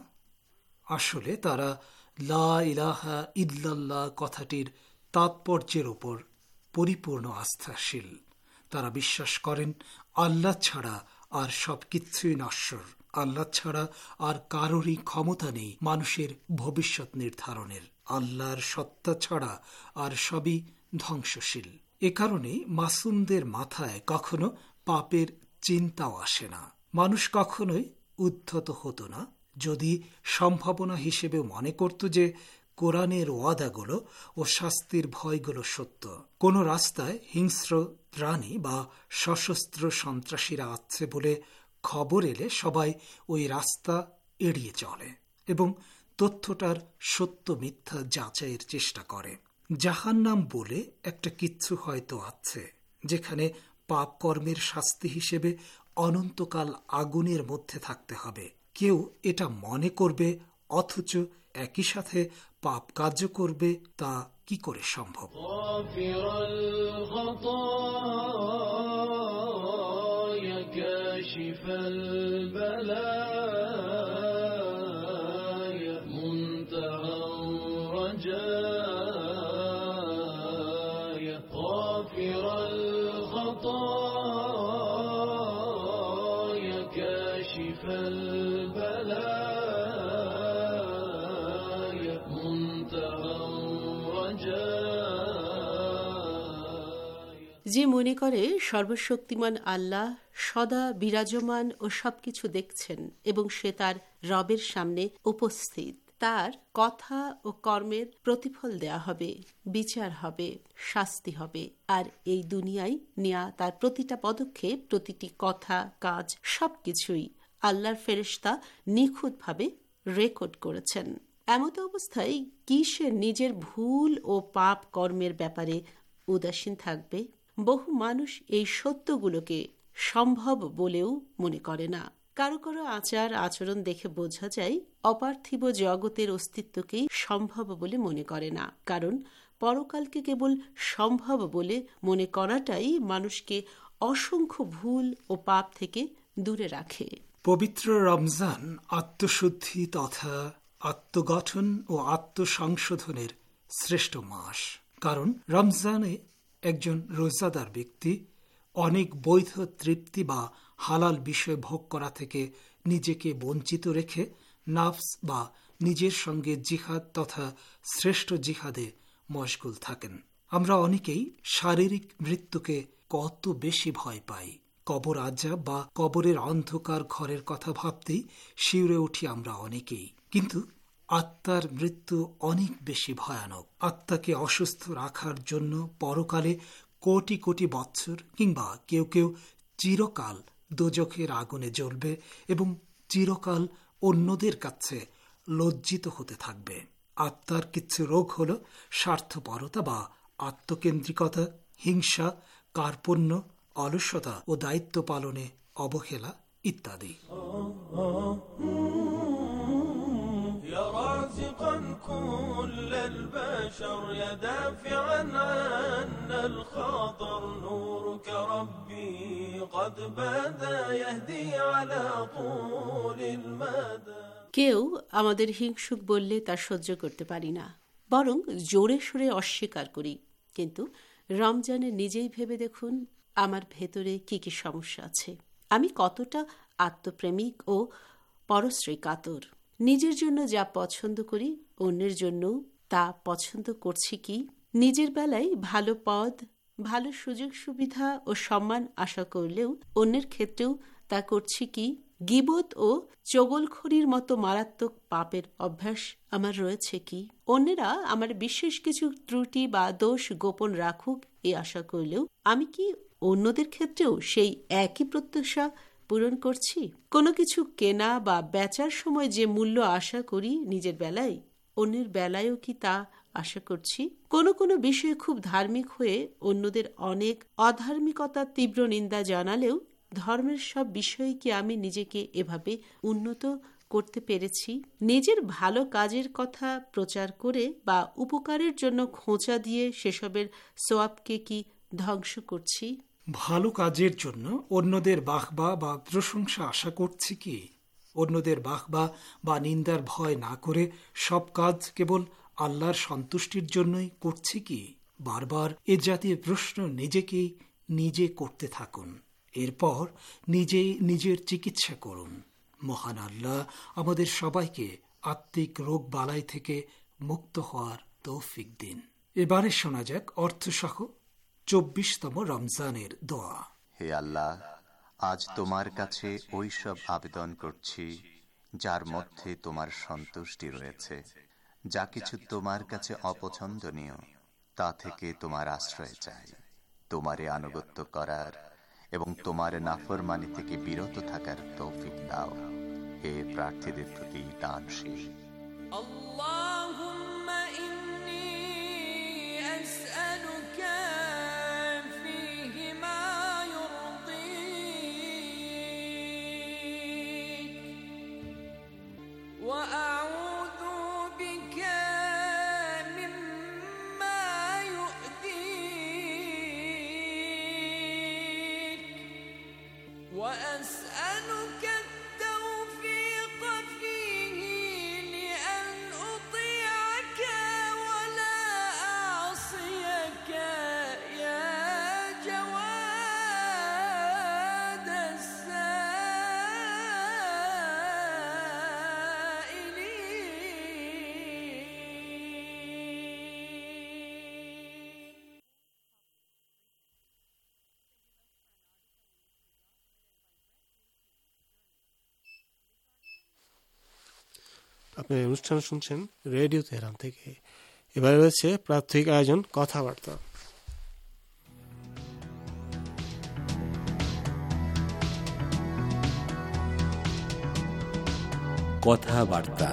আসলে তারা লা ইলাহা ইল্লাল্লাহ কথাটির তাৎপর্যের উপর পরিপূর্ণ আস্থাশীল। তারা বিশ্বাস করেন আল্লাহ ছাড়া আর সবকিছুই নশ্বর। আল্লাহ ছাড়া আর কারোরই ক্ষমতা নেই মানুষের ভবিষ্যৎ নির্ধারণের। আল্লাহর সত্তা ছাড়া আর সবই ধ্বংসশীল। এ কারণে মাসুমদের মাথায় কখনো পাপের চিন্তাও আসে না। মানুষ কখনোই উদ্ধত হতো না যদি সম্ভাবনা হিসেবে মনে করত যে কোরআনের ওয়াদাগুলো ও শাস্তির ভয়গুলো সত্য। কোন রাস্তায় হিংস্র প্রাণী বা সশস্ত্র সন্ত্রাসীরা আছে বলে খবর এলে সবাই ওই রাস্তা এড়িয়ে চলে এবং তথ্যটার সত্য মিথ্যা যাচাইয়ের চেষ্টা করে। জাহান্নাম বলে একটা কিচ্ছু হয়তো আছে যেখানে পাপ কর্মের শাস্তি হিসেবে অনন্তকাল আগুনের মধ্যে থাকতে হবে। কেউ এটা মনে করবে অথচ একই সাথে পাপ কার্য করবে, তা কি করে সম্ভব? যে মনে করে সর্বশক্তিমান আল্লাহ সদা বিরাজমান ও সবকিছু দেখছেন এবং সে তার রবের সামনে উপস্থিত, তার কথা ও কর্মের প্রতিফল দেয়া হবে, বিচার হবে, শাস্তি হবে। আর এই দুনিয়ায় নেয়া তার প্রতিটা পদক্ষেপ, প্রতিটি কথা, কাজ সবকিছুই আল্লাহর ফেরেশতা নিখুঁতভাবে রেকর্ড করেছেন। এমত অবস্থায় কি সে নিজের ভুল ও পাপ কর্মের ব্যাপারে উদাসীন থাকবে? বহু মানুষ এই সত্যগুলোকে সম্ভব বলেও মনে করে না। কারো কারো আচার আচরণ দেখে বোঝা যায় অপার্থিব জগতের অস্তিত্বকেই সম্ভব বলে মনে করে না, কারণ পরকালকে কেবল সম্ভব বলে মনে করাটাই মানুষকে অসংখ্য ভুল ও পাপ থেকে দূরে রাখে। পবিত্র রমজান আত্মশুদ্ধি তথা আত্মগঠন ও আত্মসংশোধনের শ্রেষ্ঠ মাস। কারণ রমজানে একজন রোজাদার ব্যক্তি অনেক বৈধ তৃপ্তি বা হালাল বিষয় ভোগ করা থেকে নিজেকে বঞ্চিত রেখে নাফস বা নিজের সঙ্গে জিহাদ তথা শ্রেষ্ঠ জিহাদে মশগুল থাকেন। আমরা অনেকেই শারীরিক মৃত্যুকে কত বেশি ভয় পাই। কবর আযাব বা কবরের অন্ধকার ঘরের কথা ভাবতেই শিউরে উঠি আমরা অনেকেই। কিন্তু আত্মার মৃত্যু অনেক বেশি ভয়ানক। আত্মাকে অসুস্থ রাখার জন্য পরকালে কোটি কোটি বৎসর কিংবা কেউ কেউ চিরকাল দোজখের আগুনে জ্বলবে এবং চিরকাল অন্যদের কাছে লজ্জিত হতে থাকবে। আত্মার কিছু রোগ হল স্বার্থপরতা বা আত্মকেন্দ্রিকতা, হিংসা, কার্পণ্য, অলসতা ও দায়িত্ব পালনে অবহেলা ইত্যাদি। كل البشر يا دافعا عنا الخطر نورك ربي قد بدا يهدي على طول المدى কেউ আমাদের হিংসুক বললে তা সহ্য করতে পারি না, বরং জোরে সোরে অস্বীকার করি। কিন্তু রমজানে নিজেই ভেবে দেখুন আমার ভেতরে কি কি সমস্যা আছে। আমি কতটা আত্মপ্রেমিক ও পরশ্রী কাতর। নিজের জন্য যা পছন্দ করি অন্যের জন্য তা পছন্দ করছি কি? নিজের বেলায় ভালো পদ, ভালো সুযোগ সুবিধা ও সম্মান আশা করলেও অন্যের ক্ষেত্রেও তা করছি কি? গীবত ও চগলখড়ির মতো মারাত্মক পাপের অভ্যাস আমার রয়েছে কি? অন্যেরা আমার বিশেষ কিছু ত্রুটি বা দোষ গোপন রাখুক এই আশা করলেও আমি কি অন্যদের ক্ষেত্রেও সেই একই প্রত্যাশা পূরণ করছি? কোনো কিছু কেনা বা বেচার সময় যে মূল্য আশা করি নিজের বেলায়, অন্যের বেলায়ও কি তা আশা করছি? কোনো কোনো বিষয়ে খুব ধার্মিক হয়ে অন্যদের অনেক অধার্মিকতার তীব্র নিন্দা জানালেও ধর্মের সব বিষয়ে কি আমি নিজেকে এভাবে উন্নত করতে পেরেছি? নিজের ভালো কাজের কথা প্রচার করে বা উপকারের জন্য খোঁচা দিয়ে সেসবের সোয়াবকে কি ধ্বংস করছি? ভালো কাজের জন্য অন্যদের বাহবা বা প্রশংসা আশা করছি কি? অন্যদের বাহবা বা নিন্দার ভয় না করে সব কাজ কেবল আল্লাহর সন্তুষ্টির জন্যই করছি কি? বারবার এ জাতীয় প্রশ্ন নিজেকেই নিজে করতে থাকুন। এরপর নিজেই নিজের চিকিৎসা করুন। মহান আল্লাহ আমাদের সবাইকে আত্মিক রোগ বালাই থেকে মুক্ত হওয়ার তৌফিক দিন। এবারে শোনা যাক অর্থসহ 24তম রমজানের দোয়া। হে আল্লাহ, আজ তোমার কাছে ওই সব আবেদন করছি যার মধ্যে তোমার সন্তুষ্টি রয়েছে। যা কিছু তোমার কাছে অপছন্দনীয় তা থেকে তোমার আশ্রয় চাই। তোমারে আনুগত্য করার এবং তোমার নাফরমানি থেকে বিরত থাকার তৌফিক দাও। হে প্রার্থীদের প্রতি দানশীল। اللهم إني أسألك فيه ما يرضيك وأعوذ بك مما يؤذيك وأسألك التوفيق فيه لأن أطيعك ولا أعصيك يا جواد السائلين. আপনি অনুষ্ঠান শুনছেন রেডিও তেহরান থেকে। এবারে রয়েছে প্রাত্যহিক আয়োজন কথাবার্তা। কথাবার্তা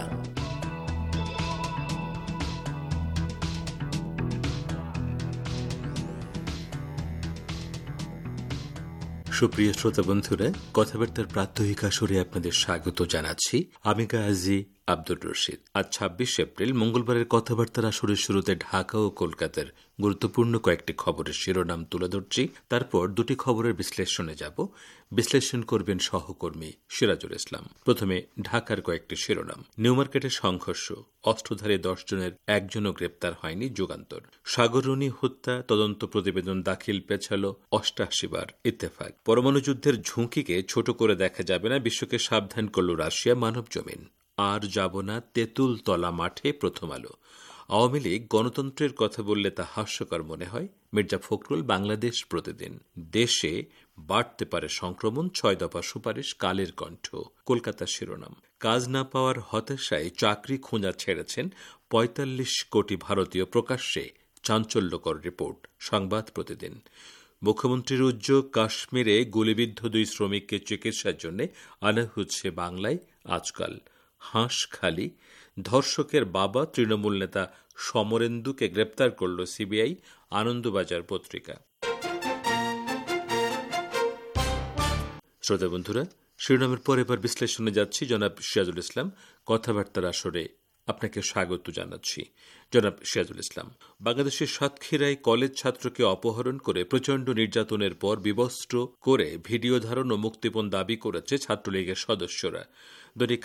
সুপ্রিয় শ্রোতা বন্ধুরা, কথাবার্তার প্রাত্যহিক আসরে আপনাদের স্বাগত জানাচ্ছি। আমি গাজী আব্দুর রশিদ। আজ 26 এপ্রিল মঙ্গলবারের কথাবার্তার আসরের শুরুতে ঢাকা ও কলকাতার গুরুত্বপূর্ণ কয়েকটি খবরের শিরোনাম তুলে ধরছি। তারপর দুটি খবরের বিশ্লেষণে যাব। বিশ্লেষণ করবেন সহকর্মী সিরাজুল ইসলাম। প্রথমে ঢাকার কয়েকটি শিরোনাম। নিউ মার্কেটে সংঘর্ষ, অস্ত্রধারী 10 জনের একজনও গ্রেপ্তার হয়নি। যুগান্তর। সাগররণী হত্যা তদন্ত প্রতিবেদন দাখিল পেছাল 88 বার। ইত্তেফাক। পরমাণু যুদ্ধের ঝুঁকিকে ছোট করে দেখা যাবে না, বিশ্বকে সাবধান করল রাশিয়া। মানব জমিন। আর যাব না তেঁতুল তলা মাঠে। প্রথম আলো। আওয়ামী লীগ গণতন্ত্রের কথা বললে তা হাস্যকর মনে হয়। মির্জা ফখরুল। বাংলাদেশ প্রতিদিন। দেশে বাড়তে পারে সংক্রমণ, 6 দফা সুপারিশ। কালের কণ্ঠ। কলকাতা শিরোনাম। কাজ না পাওয়ার হতাশায় চাকরি খোঁজা ছেড়েছেন 45 কোটি ভারতীয়। প্রকাশ্যে চাঞ্চল্যকর রিপোর্ট। সংবাদ প্রতিদিন। মুখ্যমন্ত্রীর উদ্যোগ, কাশ্মীরে গুলিবিদ্ধ 2 শ্রমিককে চিকিৎসার জন্য আনা হচ্ছে বাংলায়। আজকাল। হাঁসখালি। ধর্ষকের বাবা তৃণমূল নেতা সমরেন্দুকে গ্রেপ্তার করল সিবিআই। আনন্দবাজার পত্রিকা। শ্রোতা বন্ধুরা, শিরোনামের পর এবার বিশ্লেষণে যাচ্ছি। জনাব সিরাজুল ইসলাম কথাবার্তার আসরে আপনাকে স্বাগত জানাচ্ছি। জনাব সিরাজুল ইসলাম, বাংলাদেশের সাতক্ষীরায় কলেজ ছাত্রকে অপহরণ করে প্রচণ্ড নির্যাতনের পর বিবস্ত্র করে ভিডিও ধারণ ও মুক্তিপণ দাবি করেছে ছাত্রলীগের সদস্যরা। দৈনিক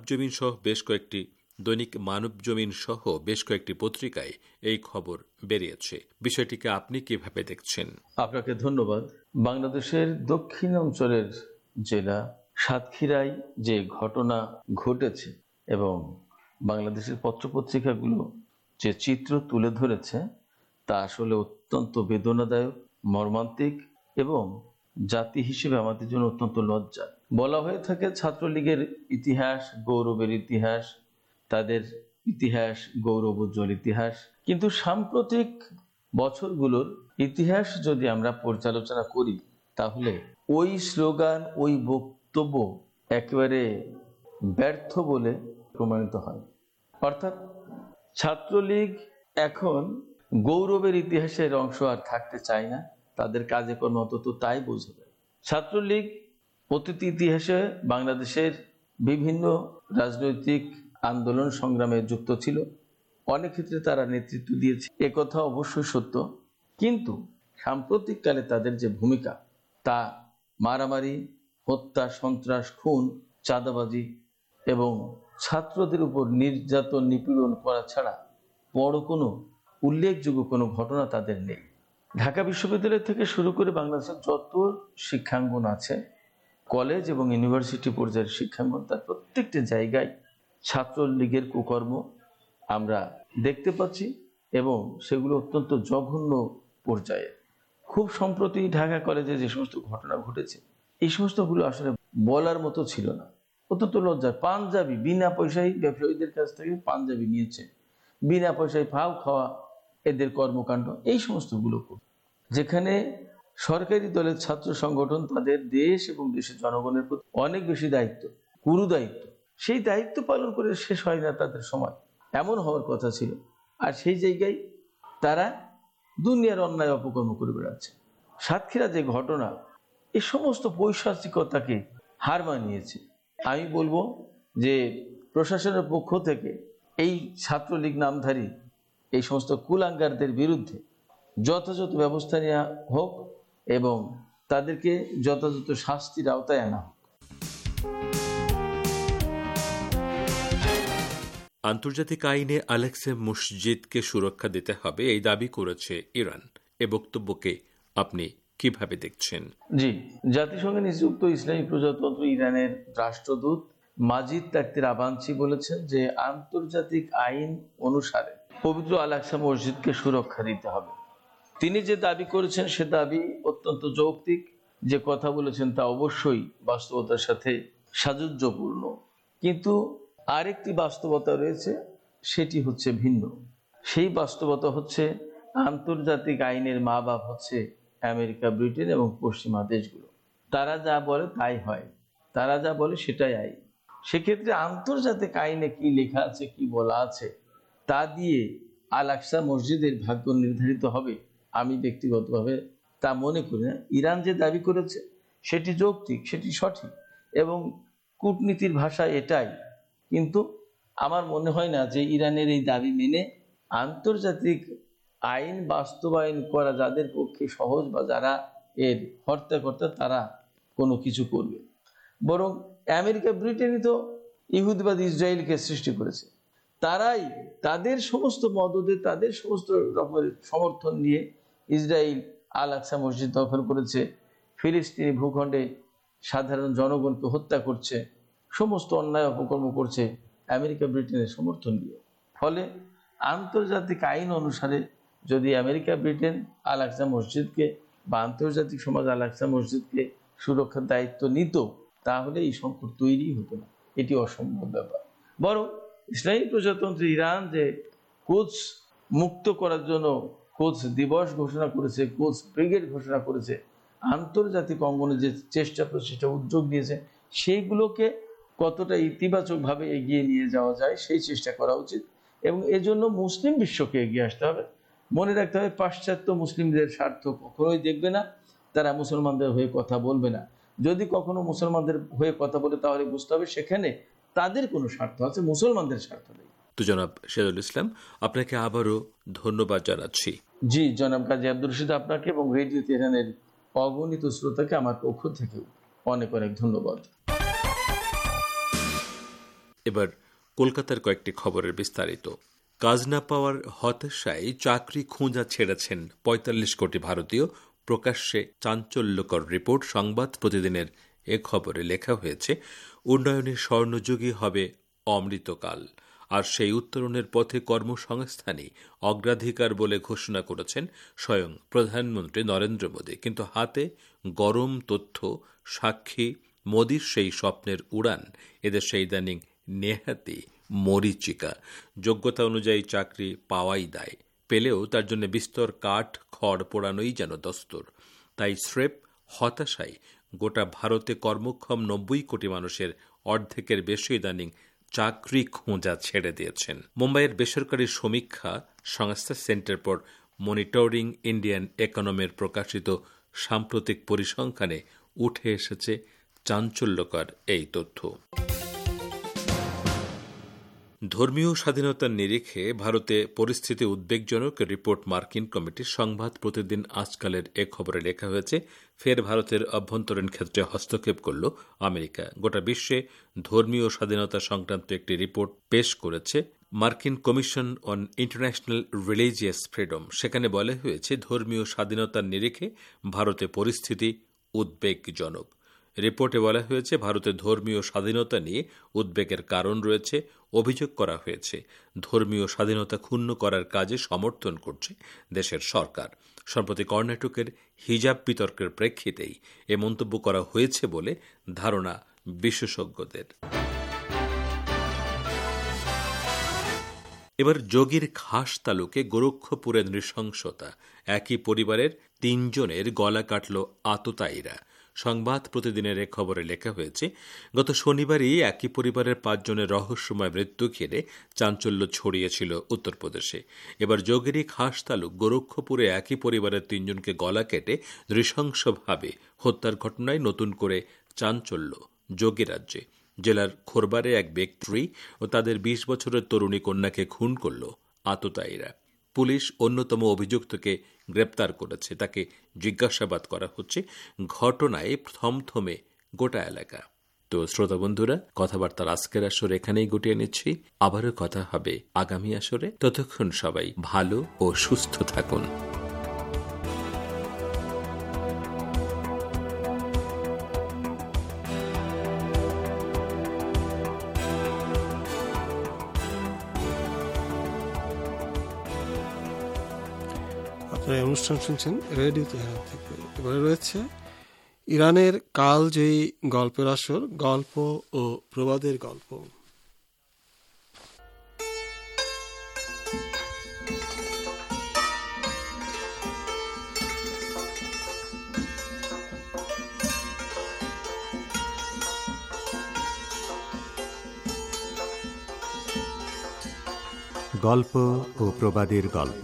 মানবজমিন সহ বেশ কয়েকটি পত্রিকায় এই খবর বেরিয়েছে। বিষয়টিকে আপনি কিভাবে দেখছেন? আপনাকে ধন্যবাদ। বাংলাদেশের দক্ষিণ অঞ্চলের জেলা সাতক্ষীরায় যে ঘটনা ঘটেছে এবং বাংলাদেশের পত্রপত্রিকাগুলো যে চিত্র তুলে ধরেছে তা আসলে অত্যন্ত বেদনাদায়ক, মর্মান্তিক এবং জাতি হিসেবে আমাদের জন্য অত্যন্ত লজ্জা। বলা হয়ে থাকে ছাত্রলীগের ইতিহাস, গৌরবের ইতিহাস, তাদের ইতিহাস গৌরবোজ্জ্বল ইতিহাস, কিন্তু সাম্প্রতিক বছরগুলোর ইতিহাস যদি আমরা পর্যালোচনা করি তাহলে ওই স্লোগান, ওই বক্তব্য একেবারে ব্যর্থ বলে প্রমাণিত হয়। অর্থাৎ ছাত্রলীগ এখন গৌরবের ইতিহাসের অংশ আর থাকতে চায় না, তাদের কাজে কর্মে অন্তত তাই বোঝা যায়। ছাত্রলীগ অতীত ইতিহাসে বাংলাদেশের বিভিন্ন রাজনৈতিক আন্দোলন সংগ্রামে যুক্ত ছিল, অনেক ক্ষেত্রে তারা নেতৃত্ব দিয়েছে, একথা অবশ্যই সত্য। কিন্তু সাম্প্রতিককালে তাদের যে ভূমিকা তা মারামারি, হত্যা, সন্ত্রাস, খুন, চাঁদাবাজি এবং ছাত্রদের উপর নির্যাতন, নিপীড়ন করা ছাড়া বড় কোনো উল্লেখযোগ্য কোনো ঘটনা তাদের নেই। ঢাকা বিশ্ববিদ্যালয় থেকে শুরু করে বাংলাদেশের যত শিক্ষাঙ্গন আছে, কলেজ এবং ইউনিভার্সিটি পর্যায়ের শিক্ষাঙ্গন, তার প্রত্যেকটি জায়গায় ছাত্রলীগের কুকর্ম আমরা দেখতে পাচ্ছি এবং সেগুলো অত্যন্ত জঘন্য পর্যায়ে। খুব সম্প্রতি ঢাকা কলেজে যে সমস্ত ঘটনা ঘটেছে এই সমস্তগুলো আসলে বলার মতো ছিল না, অত্যন্ত লজ্জার। পাঞ্জাবি বিনা পয়সায় ব্যবসায়ীদের কাছ থেকে পাঞ্জাবি নিয়েছে, বিনা পয়সায় ফাও খাওয়া এদের কর্মকাণ্ড, এই সমস্তগুলো যেখানে সরকারি দলের ছাত্র সংগঠন তাদের দেশ এবং দেশের জনগণের প্রতি অনেক বেশি দায়িত্ব, গুরু দায়িত্ব, সেই দায়িত্ব পালন করে শেষ হয় না তাদের সময়, এমন হওয়ার কথা ছিল। আর সেই জায়গায় তারা দুনিয়ার অন্যায় অপকর্ম করে বেড়াচ্ছে। সাতক্ষীরা যে ঘটনা, এই সমস্ত পৈশাচিকতাকে হার মানিয়েছে। আমি বলবো যে প্রশাসনের পক্ষ থেকে এই ছাত্রলীগ নামধারী এই সমস্ত কুলাঙ্গারদের বিরুদ্ধে যথাযথ ব্যবস্থা নেওয়া হোক এবং তাদেরকে যথাযথ শাস্তির আওতায় আনা হোক। আন্তর্জাতিক আইনে আলেক্সা মসজিদকে সুরক্ষা দিতে হবে এই দাবি করেছে ইরান। এ বক্তব্যকে আপনি কিভাবে দেখছেন? জি, জাতিসংঘে নিযুক্ত ইসলামী প্রজাতন্ত্র ইরানের রাষ্ট্রদূত মাজিদ তাকতি রাবানচি বলেছেন যে আন্তর্জাতিক আইন অনুসারে পবিত্র আল-আকসা মসজিদকে সুরক্ষা দিতে হবে। তিনি যে দাবি করেছেন সে দাবি অত্যন্ত যৌক্তিক, যে কথা বলেছেন তা অবশ্যই বাস্তবতার সাথে সাযুজ্যপূর্ণ, কিন্তু আরেকটি বাস্তবতা রয়েছে, সেটি হচ্ছে ভিন্ন। সেই বাস্তবতা হচ্ছে আন্তর্জাতিক আইনের মা বাপ হচ্ছে আমেরিকা, ব্রিটেন এবং পশ্চিমা দেশগুলো। তারা যা বলে তাই হয়, তারা যা বলে সেটাই আইন। সেক্ষেত্রে আন্তর্জাতিক আইনে কি লেখা আছে, কি বলা আছে, তা দিয়ে আল আকসা মসজিদের ভাগ্য নির্ধারিত হবে আমি ব্যক্তিগতভাবে তা মনে করি না। ইরান যে দাবি করেছে সেটি যৌক্তিক, সেটি সঠিক এবং কূটনীতির ভাষা এটাই, কিন্তু আমার মনে হয় না যে ইরানের এই দাবি মেনে আন্তর্জাতিক আইন বাস্তবায়ন করা যাদের পক্ষে সহজ বা যারা এর হর্তাকর্তা তারা কোনো কিছু করবে। বরং আমেরিকা, ব্রিটেনই তো ইহুদিবাদ ইসরায়েলকে সৃষ্টি করেছে, তারাই তাদের সমস্ত মদদে, তাদের সমস্ত রকমের সমর্থন নিয়ে ইসরায়েল আল আকসা মসজিদ দখল করেছে, ফিলিস্তিনি ভূখণ্ডে সাধারণ জনগণকে হত্যা করছে, সমস্ত অন্যায় অপকর্ম করছে আমেরিকা, ব্রিটেনের সমর্থন দিয়ে। ফলে আন্তর্জাতিক আইন অনুসারে যদি আমেরিকা, ব্রিটেন আল আকসা মসজিদকে বা আন্তর্জাতিক সমাজ আল আকসা মসজিদকে সুরক্ষার দায়িত্ব নিত, তাহলে এই সংকট তৈরি হতো না। এটি অসম্ভব ব্যাপার। বরং ইসলামী প্রজাতন্ত্র ইরান যে কোচ মুক্ত করার জন্য কোচ দিবস ঘোষণা করেছে, কোচ ব্রিগেড ঘোষণা করেছে, আন্তর্জাতিক অঙ্গনে যে চেষ্টা প্রচেষ্টা উদ্যোগ নিয়েছে, সেইগুলোকে কতটা ইতিবাচকভাবে এগিয়ে নিয়ে যাওয়া যায় সেই চেষ্টা করা উচিত এবং এজন্য মুসলিম বিশ্বকে এগিয়ে আসতে হবে। মনে রাখতে হবে পাশ্চাত্য মুসলিমদের স্বার্থ কখনোই দেখবে না, তারা মুসলমানদের হয়ে কথা বলবে না। যদি কখনো মুসলমানদের হয়ে কথা বলে তাহলে বুঝতে হবে সেখানে তাদের কোনো স্বার্থ আছে, মুসলমানদের স্বার্থ নেই। তো জনাব সিরাজুল ইসলাম, আপনাকে আবারও ধন্যবাদ জানাচ্ছি। জি জনাব কাজী আব্দুর রশিদ, আপনাকে এবং রেডিও তেহরানের অগণিত শ্রোতাকে আমার পক্ষ থেকে অনেক অনেক ধন্যবাদ। এবার কলকাতার কয়েকটি খবরের বিস্তারিত। কাজ না পাওয়ার হতাশায় চাকরি খোঁজা ছেড়েছেন ৪৫ কোটি ভারতীয়, প্রকাশ্যে চাঞ্চল্যকর রিপোর্ট। সংবাদ প্রতিদিনের এ খবরে লেখা হয়েছে, উন্নয়নের স্বর্ণযুগই হবে অমৃতকাল, আর সেই উত্তরণের পথে কর্মসংস্থানই অগ্রাধিকার বলে ঘোষণা করেছেন স্বয়ং প্রধানমন্ত্রী নরেন্দ্র মোদী। কিন্তু হাতে গরম তথ্য সাক্ষী মোদীর সেই স্বপ্নের উড়ান এদেশে ইদানিং নেহাতি মরীচিকা। যোগ্যতা অনুযায়ী চাকরি পাওয়াই দায়, পেলেও তার জন্য বিস্তর কাঠ খড় পোড়ানোই যেন দস্তুর। তাই স্রেফ হতাশায় গোটা ভারতে কর্মক্ষম ৯০ কোটি মানুষের অর্ধেকের বেশি ইদানিং চাকরি খোঁজা ছেড়ে দিয়েছেন। মুম্বাইয়ের বেসরকারি সমীক্ষা সংস্থা সেন্টার ফর মনিটরিং ইন্ডিয়ান ইকোনমির প্রকাশিত সাম্প্রতিক পরিসংখ্যানে উঠে এসেছে চাঞ্চল্যকর এই তথ্য। ধর্মীয় স্বাধীনতার নিরিখে ভারতে পরিস্থিতি উদ্বেগজনক, রিপোর্ট মার্কিন কমিটির। সংবাদ প্রতিদিন আজকালের এ খবরে লেখা হয়েছে, ফের ভারতের অভ্যন্তরীণ ক্ষেত্রে হস্তক্ষেপ করল আমেরিকা। গোটা বিশ্বে ধর্মীয় স্বাধীনতা সংক্রান্ত একটি রিপোর্ট পেশ করেছে মার্কিন commission on international religious freedom. সেখানে বলা হয়েছে, ধর্মীয় স্বাধীনতার নিরিখে ভারতে পরিস্থিতি উদ্বেগজনক। রিপোর্টে বলা হয়েছে, ভারতে ধর্মীয় স্বাধীনতা নিয়ে উদ্বেগের কারণ রয়েছে। অভিযোগ করা হয়েছে, ধর্মীয় স্বাধীনতা ক্ষুণ্ণ করার কাজে সমর্থন করছে দেশের সরকার। সম্প্রতি কর্ণাটকের হিজাব বিতর্কের প্রেক্ষিতেই এ মন্তব্য করা হয়েছে বলে ধারণা বিশেষজ্ঞদের। এবার যোগীর খাস তালুকে গোরক্ষপুরে নৃশংসতা, একই পরিবারের ৩ জনের গলা কাটল আততায়ীরা। সংবাদ প্রতিদিনের এক খবরে লেখা হয়েছে, গত শনিবারই একই পরিবারের ৫ জনের রহস্যময় মৃত্যু ঘিরে চাঞ্চল্য ছড়িয়েছিল উত্তরপ্রদেশে। এবার যোগেরই খাস তালুক গোরক্ষপুরে একই পরিবারের ৩ জনকে গলা কেটে নৃশংসভাবে হত্যার ঘটনায় নতুন করে চাঞ্চল্য যোগী রাজ্যে। জেলার খোরবারে এক ব্যক্তি ও তাদের ২০ বছরের তরুণী কন্যাকে খুন করল আততায়ীরা। পুলিশ অন্যতম অভিযুক্তকে গ্রেপ্তার করেছে, তাকে জিজ্ঞাসাবাদ করা হচ্ছে। ঘটনায় থমথমে গোটা এলাকা। তো শ্রোতা বন্ধুরা, কথাবার্তার আজকের আসর এখানেই গুটিয়ে নিচ্ছি। আবারও কথা হবে আগামী আসরে। ততক্ষণ সবাই ভালো ও সুস্থ থাকুন। আপনারা অনুষ্ঠান শুনছেন রেডিও তেহরান থেকে। এবারে রয়েছে ইরানের কালজয়ী গল্পের আসর, গল্প ও প্রবাদের গল্প। গল্প ও প্রবাদের গল্প।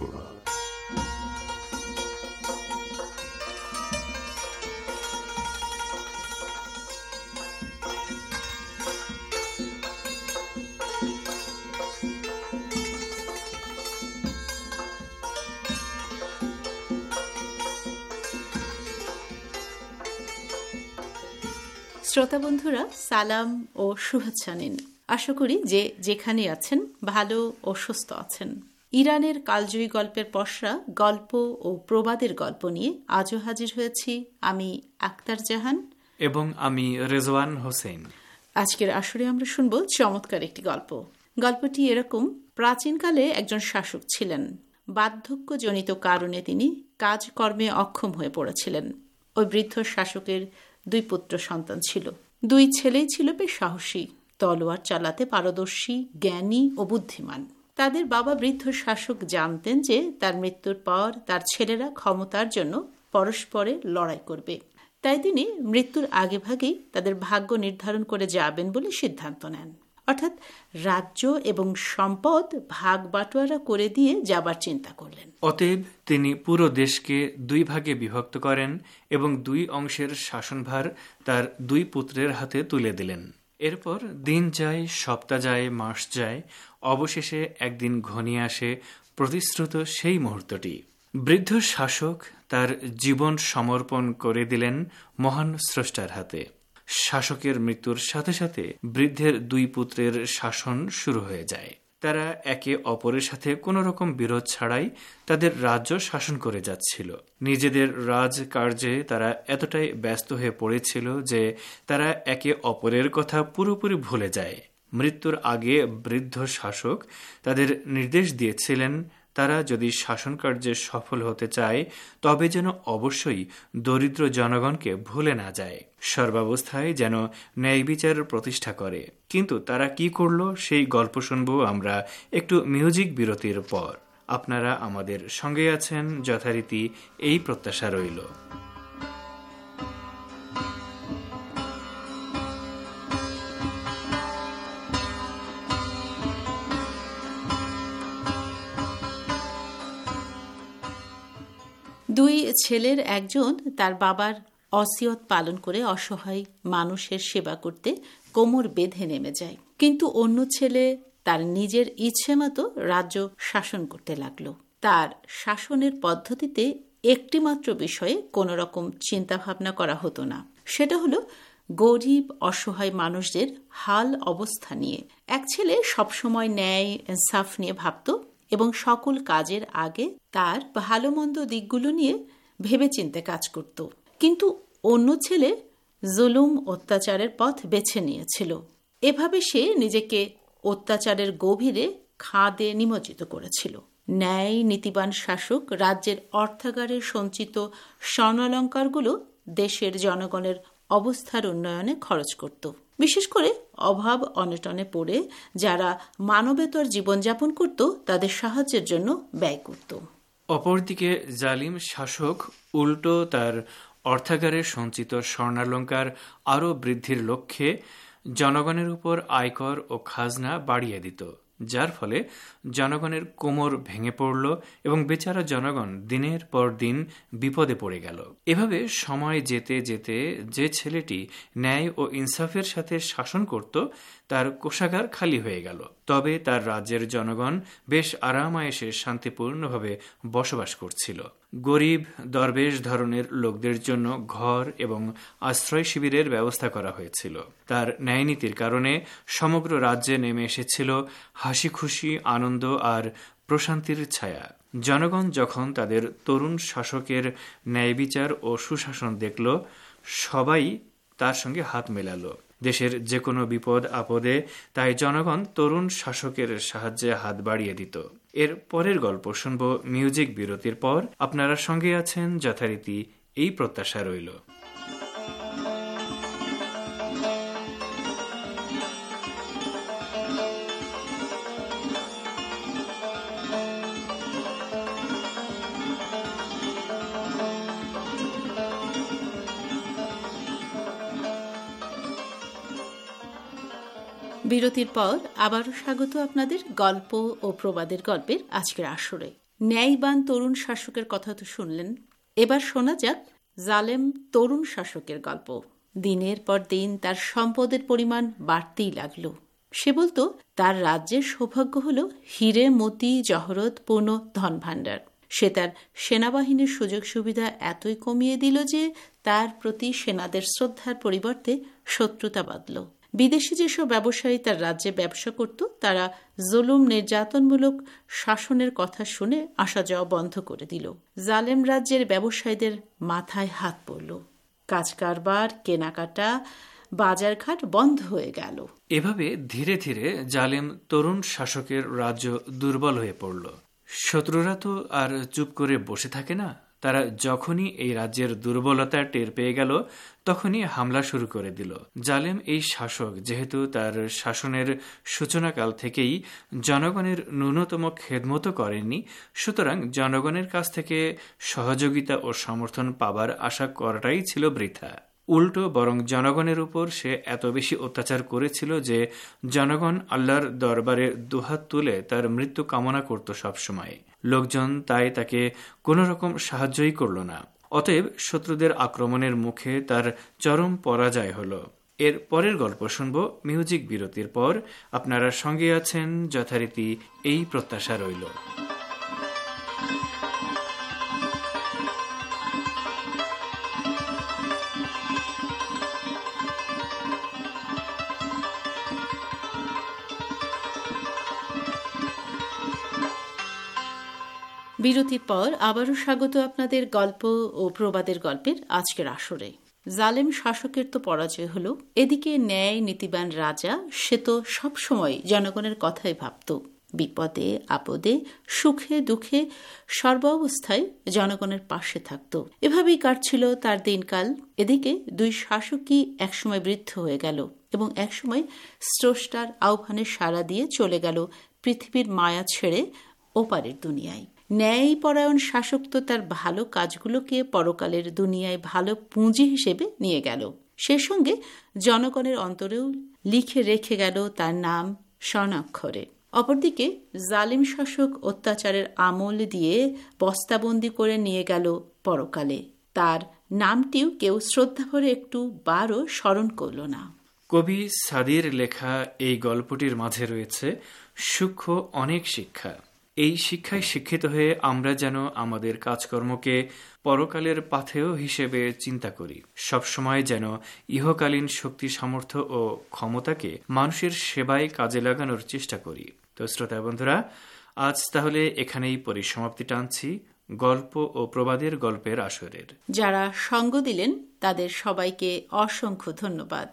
শ্রোতা বন্ধুরা, সালাম ও শুভেচ্ছা নিন। আশা করি যে যেখানে আছেন ভালো ও সুস্থ আছেন। ইরানের কালজয়ী গল্পের পসরা, গল্প ও প্রবাদের গল্প নিয়ে আজও হাজির হয়েছি আমি আক্তার জাহান এবং আমি রেজওয়ান হোসেন। আজকের আসরে আমরা শুনব চমৎকার একটি গল্প। গল্পটি এরকম: প্রাচীনকালে একজন শাসক ছিলেন। বার্ধক্যজনিত কারণে তিনি কাজকর্মে অক্ষম হয়ে পড়েছিলেন। ওই বৃদ্ধ শাসকের 2 পুত্র সন্তান ছিল। 2 ছেলেই ছিল বেশ সাহসী, তলোয়ার চালাতে পারদর্শী, জ্ঞানী ও বুদ্ধিমান। তাদের বাবা বৃদ্ধ শাসক জানতেন যে তার মৃত্যুর পর তার ছেলেরা ক্ষমতার জন্য পরস্পরে লড়াই করবে। তাই তিনি মৃত্যুর আগেভাগেই তাদের ভাগ্য নির্ধারণ করে যাবেন বলে সিদ্ধান্ত নেন। অর্থাৎ রাজ্য এবং সম্পদ ভাগ বাটোয়ারা করে দিয়ে যাবার চিন্তা করলেন। অতএব তিনি পুরো দেশকে 2 ভাগে বিভক্ত করেন এবং 2 অংশের শাসনভার তার 2 পুত্রের হাতে তুলে দিলেন। এরপর দিন যায়, সপ্তাহ যায়, মাস যায়, অবশেষে একদিন ঘনিয়ে আসে প্রতিশ্রুত সেই মুহূর্তটি। বৃদ্ধ শাসক তার জীবন সমর্পণ করে দিলেন মহান স্রষ্টার হাতে। শাসকের মৃত্যুর সাথে সাথে বৃদ্ধের দুই পুত্রের শাসন শুরু হয়ে যায়। তারা একে অপরের সাথে কোনো রকম বিরোধ ছাড়াই তাদের রাজ্য শাসন করে যাচ্ছিল। নিজেদের রাজকার্যে তারা এতটাই ব্যস্ত হয়ে পড়েছিল যে তারা একে অপরের কথা পুরোপুরি ভুলে যায়। মৃত্যুর আগে বৃদ্ধ শাসক তাদের নির্দেশ দিয়েছিলেন, তারা যদি শাসন কার্যে সফল হতে চায় তবে যেন অবশ্যই দরিদ্র জনগণকে ভুলে না যায়, সর্বাবস্থায় যেন ন্যায় বিচার প্রতিষ্ঠা করে। কিন্তু তারা কি করলো সেই গল্প শুনব আমরা একটু মিউজিক বিরতির পর। আপনারা আমাদের সঙ্গে আছেন, যথারীতি এই প্রত্যাশা রইল। দুই ছেলের একজন তার বাবার অসিয়ত পালন করে অসহায় মানুষের সেবা করতে কোমর বেঁধে নেমে যায়, কিন্তু অন্য ছেলে তার নিজের ইচ্ছে মতো রাজ্য শাসন করতে লাগলো। তার শাসনের পদ্ধতিতে একটিমাত্র বিষয়ে কোনো রকম চিন্তা ভাবনা করা হতো না, সেটা হলো গরিব অসহায় মানুষদের হাল অবস্থা নিয়ে। এক ছেলে সবসময় ন্যায় ইনসাফ নিয়ে ভাবত এবং সকল কাজের আগে তার ভালো মন্দ দিকগুলো নিয়ে ভেবেচিন্তে কাজ করত, কিন্তু অন্য ছেলে জুলুম অত্যাচারের পথ বেছে নিয়েছিল। এভাবে সে নিজেকে অত্যাচারের গভীরে খাদে নিমজ্জিত করেছিল। ন্যায় নীতিবান শাসক রাজ্যের অর্থাগারে সঞ্চিত স্বর্ণালঙ্কারগুলো দেশের জনগণের অবস্থার উন্নয়নে খরচ করত, বিশেষ করে অভাব অনটনে পড়ে যারা মানবেতর জীবনযাপন করত তাদের সাহায্যের জন্য ব্যয় করত। অপরদিকে জালিম শাসক উল্টো তার অর্থাগারে সঞ্চিত স্বর্ণালঙ্কার আরও বৃদ্ধির লক্ষ্যে জনগণের উপর আয়কর ও খাজনা বাড়িয়ে দিত, যার ফলে জনগণের কোমর ভেঙে পড়ল এবং বেচারা জনগণ দিনের পর দিন বিপদে পড়ে গেল। এভাবে সময় যেতে যেতে যে ছেলেটি ন্যায় ও ইনসাফের সাথে শাসন করত তার কোষাগার খালি হয়ে গেল। তবে তার রাজ্যের জনগণ বেশ আরামায়েশে শান্তিপূর্ণভাবে বসবাস করছিল। গরিব দরবেশ ধরনের লোকদের জন্য ঘর এবং আশ্রয় শিবিরের ব্যবস্থা করা হয়েছিল। তার ন্যায়নীতির কারণে সমগ্র রাজ্যে নেমে এসেছিল হাসি খুশি, আনন্দ আর প্রশান্তির ছায়া। জনগণ যখন তাদের তরুণ শাসকের ন্যায় বিচার ও সুশাসন দেখল, সবাই তার সঙ্গে হাত মেলালো। দেশের যে কোনো বিপদ আপদে তাই জনগণ তরুণ শাসকের সাহায্যে হাত বাড়িয়ে দিত। এর পরের গল্প শুনব মিউজিক বিরতির পর। আপনারা সঙ্গে আছেন, যথারীতি এই প্রত্যাশা রইল। বিরতির পর আবারও স্বাগত আপনাদের গল্প ও প্রবাদের গল্পের আজকের আসরে। ন্যায়বান তরুণ শাসকের কথা তো শুনলেন, এবার শোনা যাক জালেম তরুণ শাসকের গল্প। দিনের পর দিন তার সম্পদের পরিমাণ বাড়তেই লাগলো। সে বলতো তার রাজ্যের সৌভাগ্য হলো হিরে মতি জহরত পূর্ণ ধন ভাণ্ডার। সে তার সেনাবাহিনীর সুযোগ সুবিধা এতই কমিয়ে দিল যে তার প্রতি সেনাদের শ্রদ্ধার পরিবর্তে শত্রুতা বাঁধল। বিদেশি যেসব ব্যবসায়ী তার রাজ্যে ব্যবসা করত তারা জুলুম নির্যাতনমূলক শাসনের কথা শুনে আসা যাওয়া বন্ধ করে দিল। জালেম রাজ্যের ব্যবসায়ীদের মাথায় হাত পড়ল। কাজ কারবার, কেনাকাটা, বাজারঘাট বন্ধ হয়ে গেল। এভাবে ধীরে ধীরে জালেম তরুণ শাসকের রাজ্য দুর্বল হয়ে পড়ল। শত্রুরা তো আর চুপ করে বসে থাকে না। তারা যখনই এই রাজ্যের দুর্বলতা টের পেয়ে গেল তখনই হামলা শুরু করে দিল। জালেম এই শাসক যেহেতু তার শাসনের সূচনাকাল থেকেই জনগণের ন্যূনতম খেদমত করেননি, সুতরাং জনগণের কাছ থেকে সহযোগিতা ও সমর্থন পাবার আশা করাটাই ছিল বৃথা। উল্টো বরং জনগণের উপর সে এত বেশি অত্যাচার করেছিল যে জনগণ আল্লাহর দরবারে দুহাত তুলে তার মৃত্যু কামনা করত সবসময়। লোকজন তাই তাকে কোনো রকম সাহায্যই করল না। অতএব শত্রুদের আক্রমণের মুখে তার চরম পরাজয় হল। এর পরের গল্প শুনব মিউজিক বিরতির পর। আপনারা সঙ্গে আছেন যথারীতি এই প্রত্যাশা রইল। বিরতির পর আবারও স্বাগত আপনাদের গল্প ও প্রবাদের গল্পের আজকের আসরে। জালেম শাসকের তো পরাজয় হলো, এদিকে ন্যায় নীতিবান রাজা সে তো সবসময় জনগণের কথাই ভাবত। বিপদে আপদে সুখে দুঃখে সর্বাবস্থায় জনগণের পাশে থাকত। এভাবেই কাটছিল তার দিনকাল। এদিকে দুই শাসকই একসময় বৃদ্ধ হয়ে গেল এবং একসময় স্রষ্টার আহ্বানে সাড়া দিয়ে চলে গেল পৃথিবীর মায়া ছেড়ে ওপারের দুনিয়ায়। ন্যায়পরায়ণ শাসক তো তার ভালো কাজগুলোকে পরকালের দুনিয়ায় ভালো পুঁজি হিসেবে নিয়ে গেল, সে সঙ্গে জনগণের অন্তরেও লিখে রেখে গেল তার নাম স্বর্ণাক্ষরে। অপরদিকে জালিম শাসক অত্যাচারের আমল দিয়ে বস্তাবন্দি করে নিয়ে গেল পরকালে। তার নামটিও কেউ শ্রদ্ধা ভরে একটু বারও স্মরণ করল না। কবি সাদির লেখা এই গল্পটির মাঝে রয়েছে সূক্ষ্ম অনেক শিক্ষা। এই শিক্ষায় শিক্ষিত হয়ে আমরা যেন আমাদের কাজকর্মকে পরকালের পাথেয় হিসেবে চিন্তা করি, সবসময় যেন ইহকালীন শক্তি সামর্থ্য ও ক্ষমতাকে মানুষের সেবায় কাজে লাগানোর চেষ্টা করি। তো শ্রোতা বন্ধুরা, আজ তাহলে এখানেই পরিসমাপ্তি টানছি গল্প ও প্রবাদের গল্পের আসরের। যারা সঙ্গ দিলেন তাদের সবাইকে অসংখ্য ধন্যবাদ।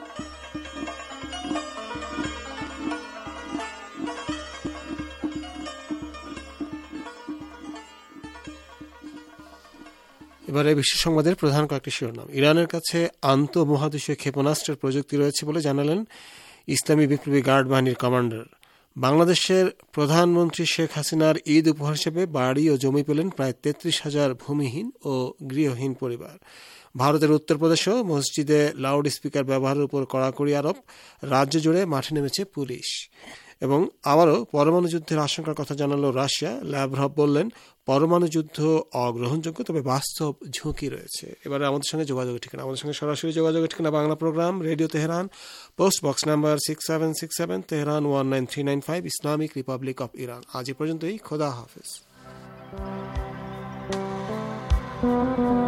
এবারে বিশ্ব সংবাদের প্রধান কয়েকটি শিরোনাম। ইরানের কাছে আন্তঃমহাদেশীয় ক্ষেপণাস্ত্রের প্রযুক্তি রয়েছে বলে জানালেন ইসলামী বিপ্লবী গার্ড বাহিনীর কমান্ডার। বাংলাদেশের প্রধানমন্ত্রী শেখ হাসিনার ঈদ উপহার হিসেবে বাড়ি ও জমি পেলেন প্রায় 33,000 ভূমিহীন ও গৃহহীন পরিবার। ভারতের উত্তরপ্রদেশেও মসজিদে লাউড স্পিকার ব্যবহারের উপর কড়াকড়ি আরোপ, রাজ্য জুড়ে মাঠে নেমেছে পুলিশ। এবং আবারও পরমাণু যুদ্ধের আশঙ্কার কথা জানালো রাশিয়া। ল্যাভরভ বললেন পরমাণু যুদ্ধ অগ্রহণযোগ্য, তবে বাস্তব ঝুঁকি রয়েছে। এবারে আমাদের সঙ্গে যোগাযোগের ঠিকানা, আমাদের সঙ্গে সরাসরি যোগাযোগের ঠিকানা Bangla program, radio Tehran, post box number 6767, Tehran 19395, Islamic Republic of Iran. আজ এ পর্যন্তই, খোদা হাফেজ।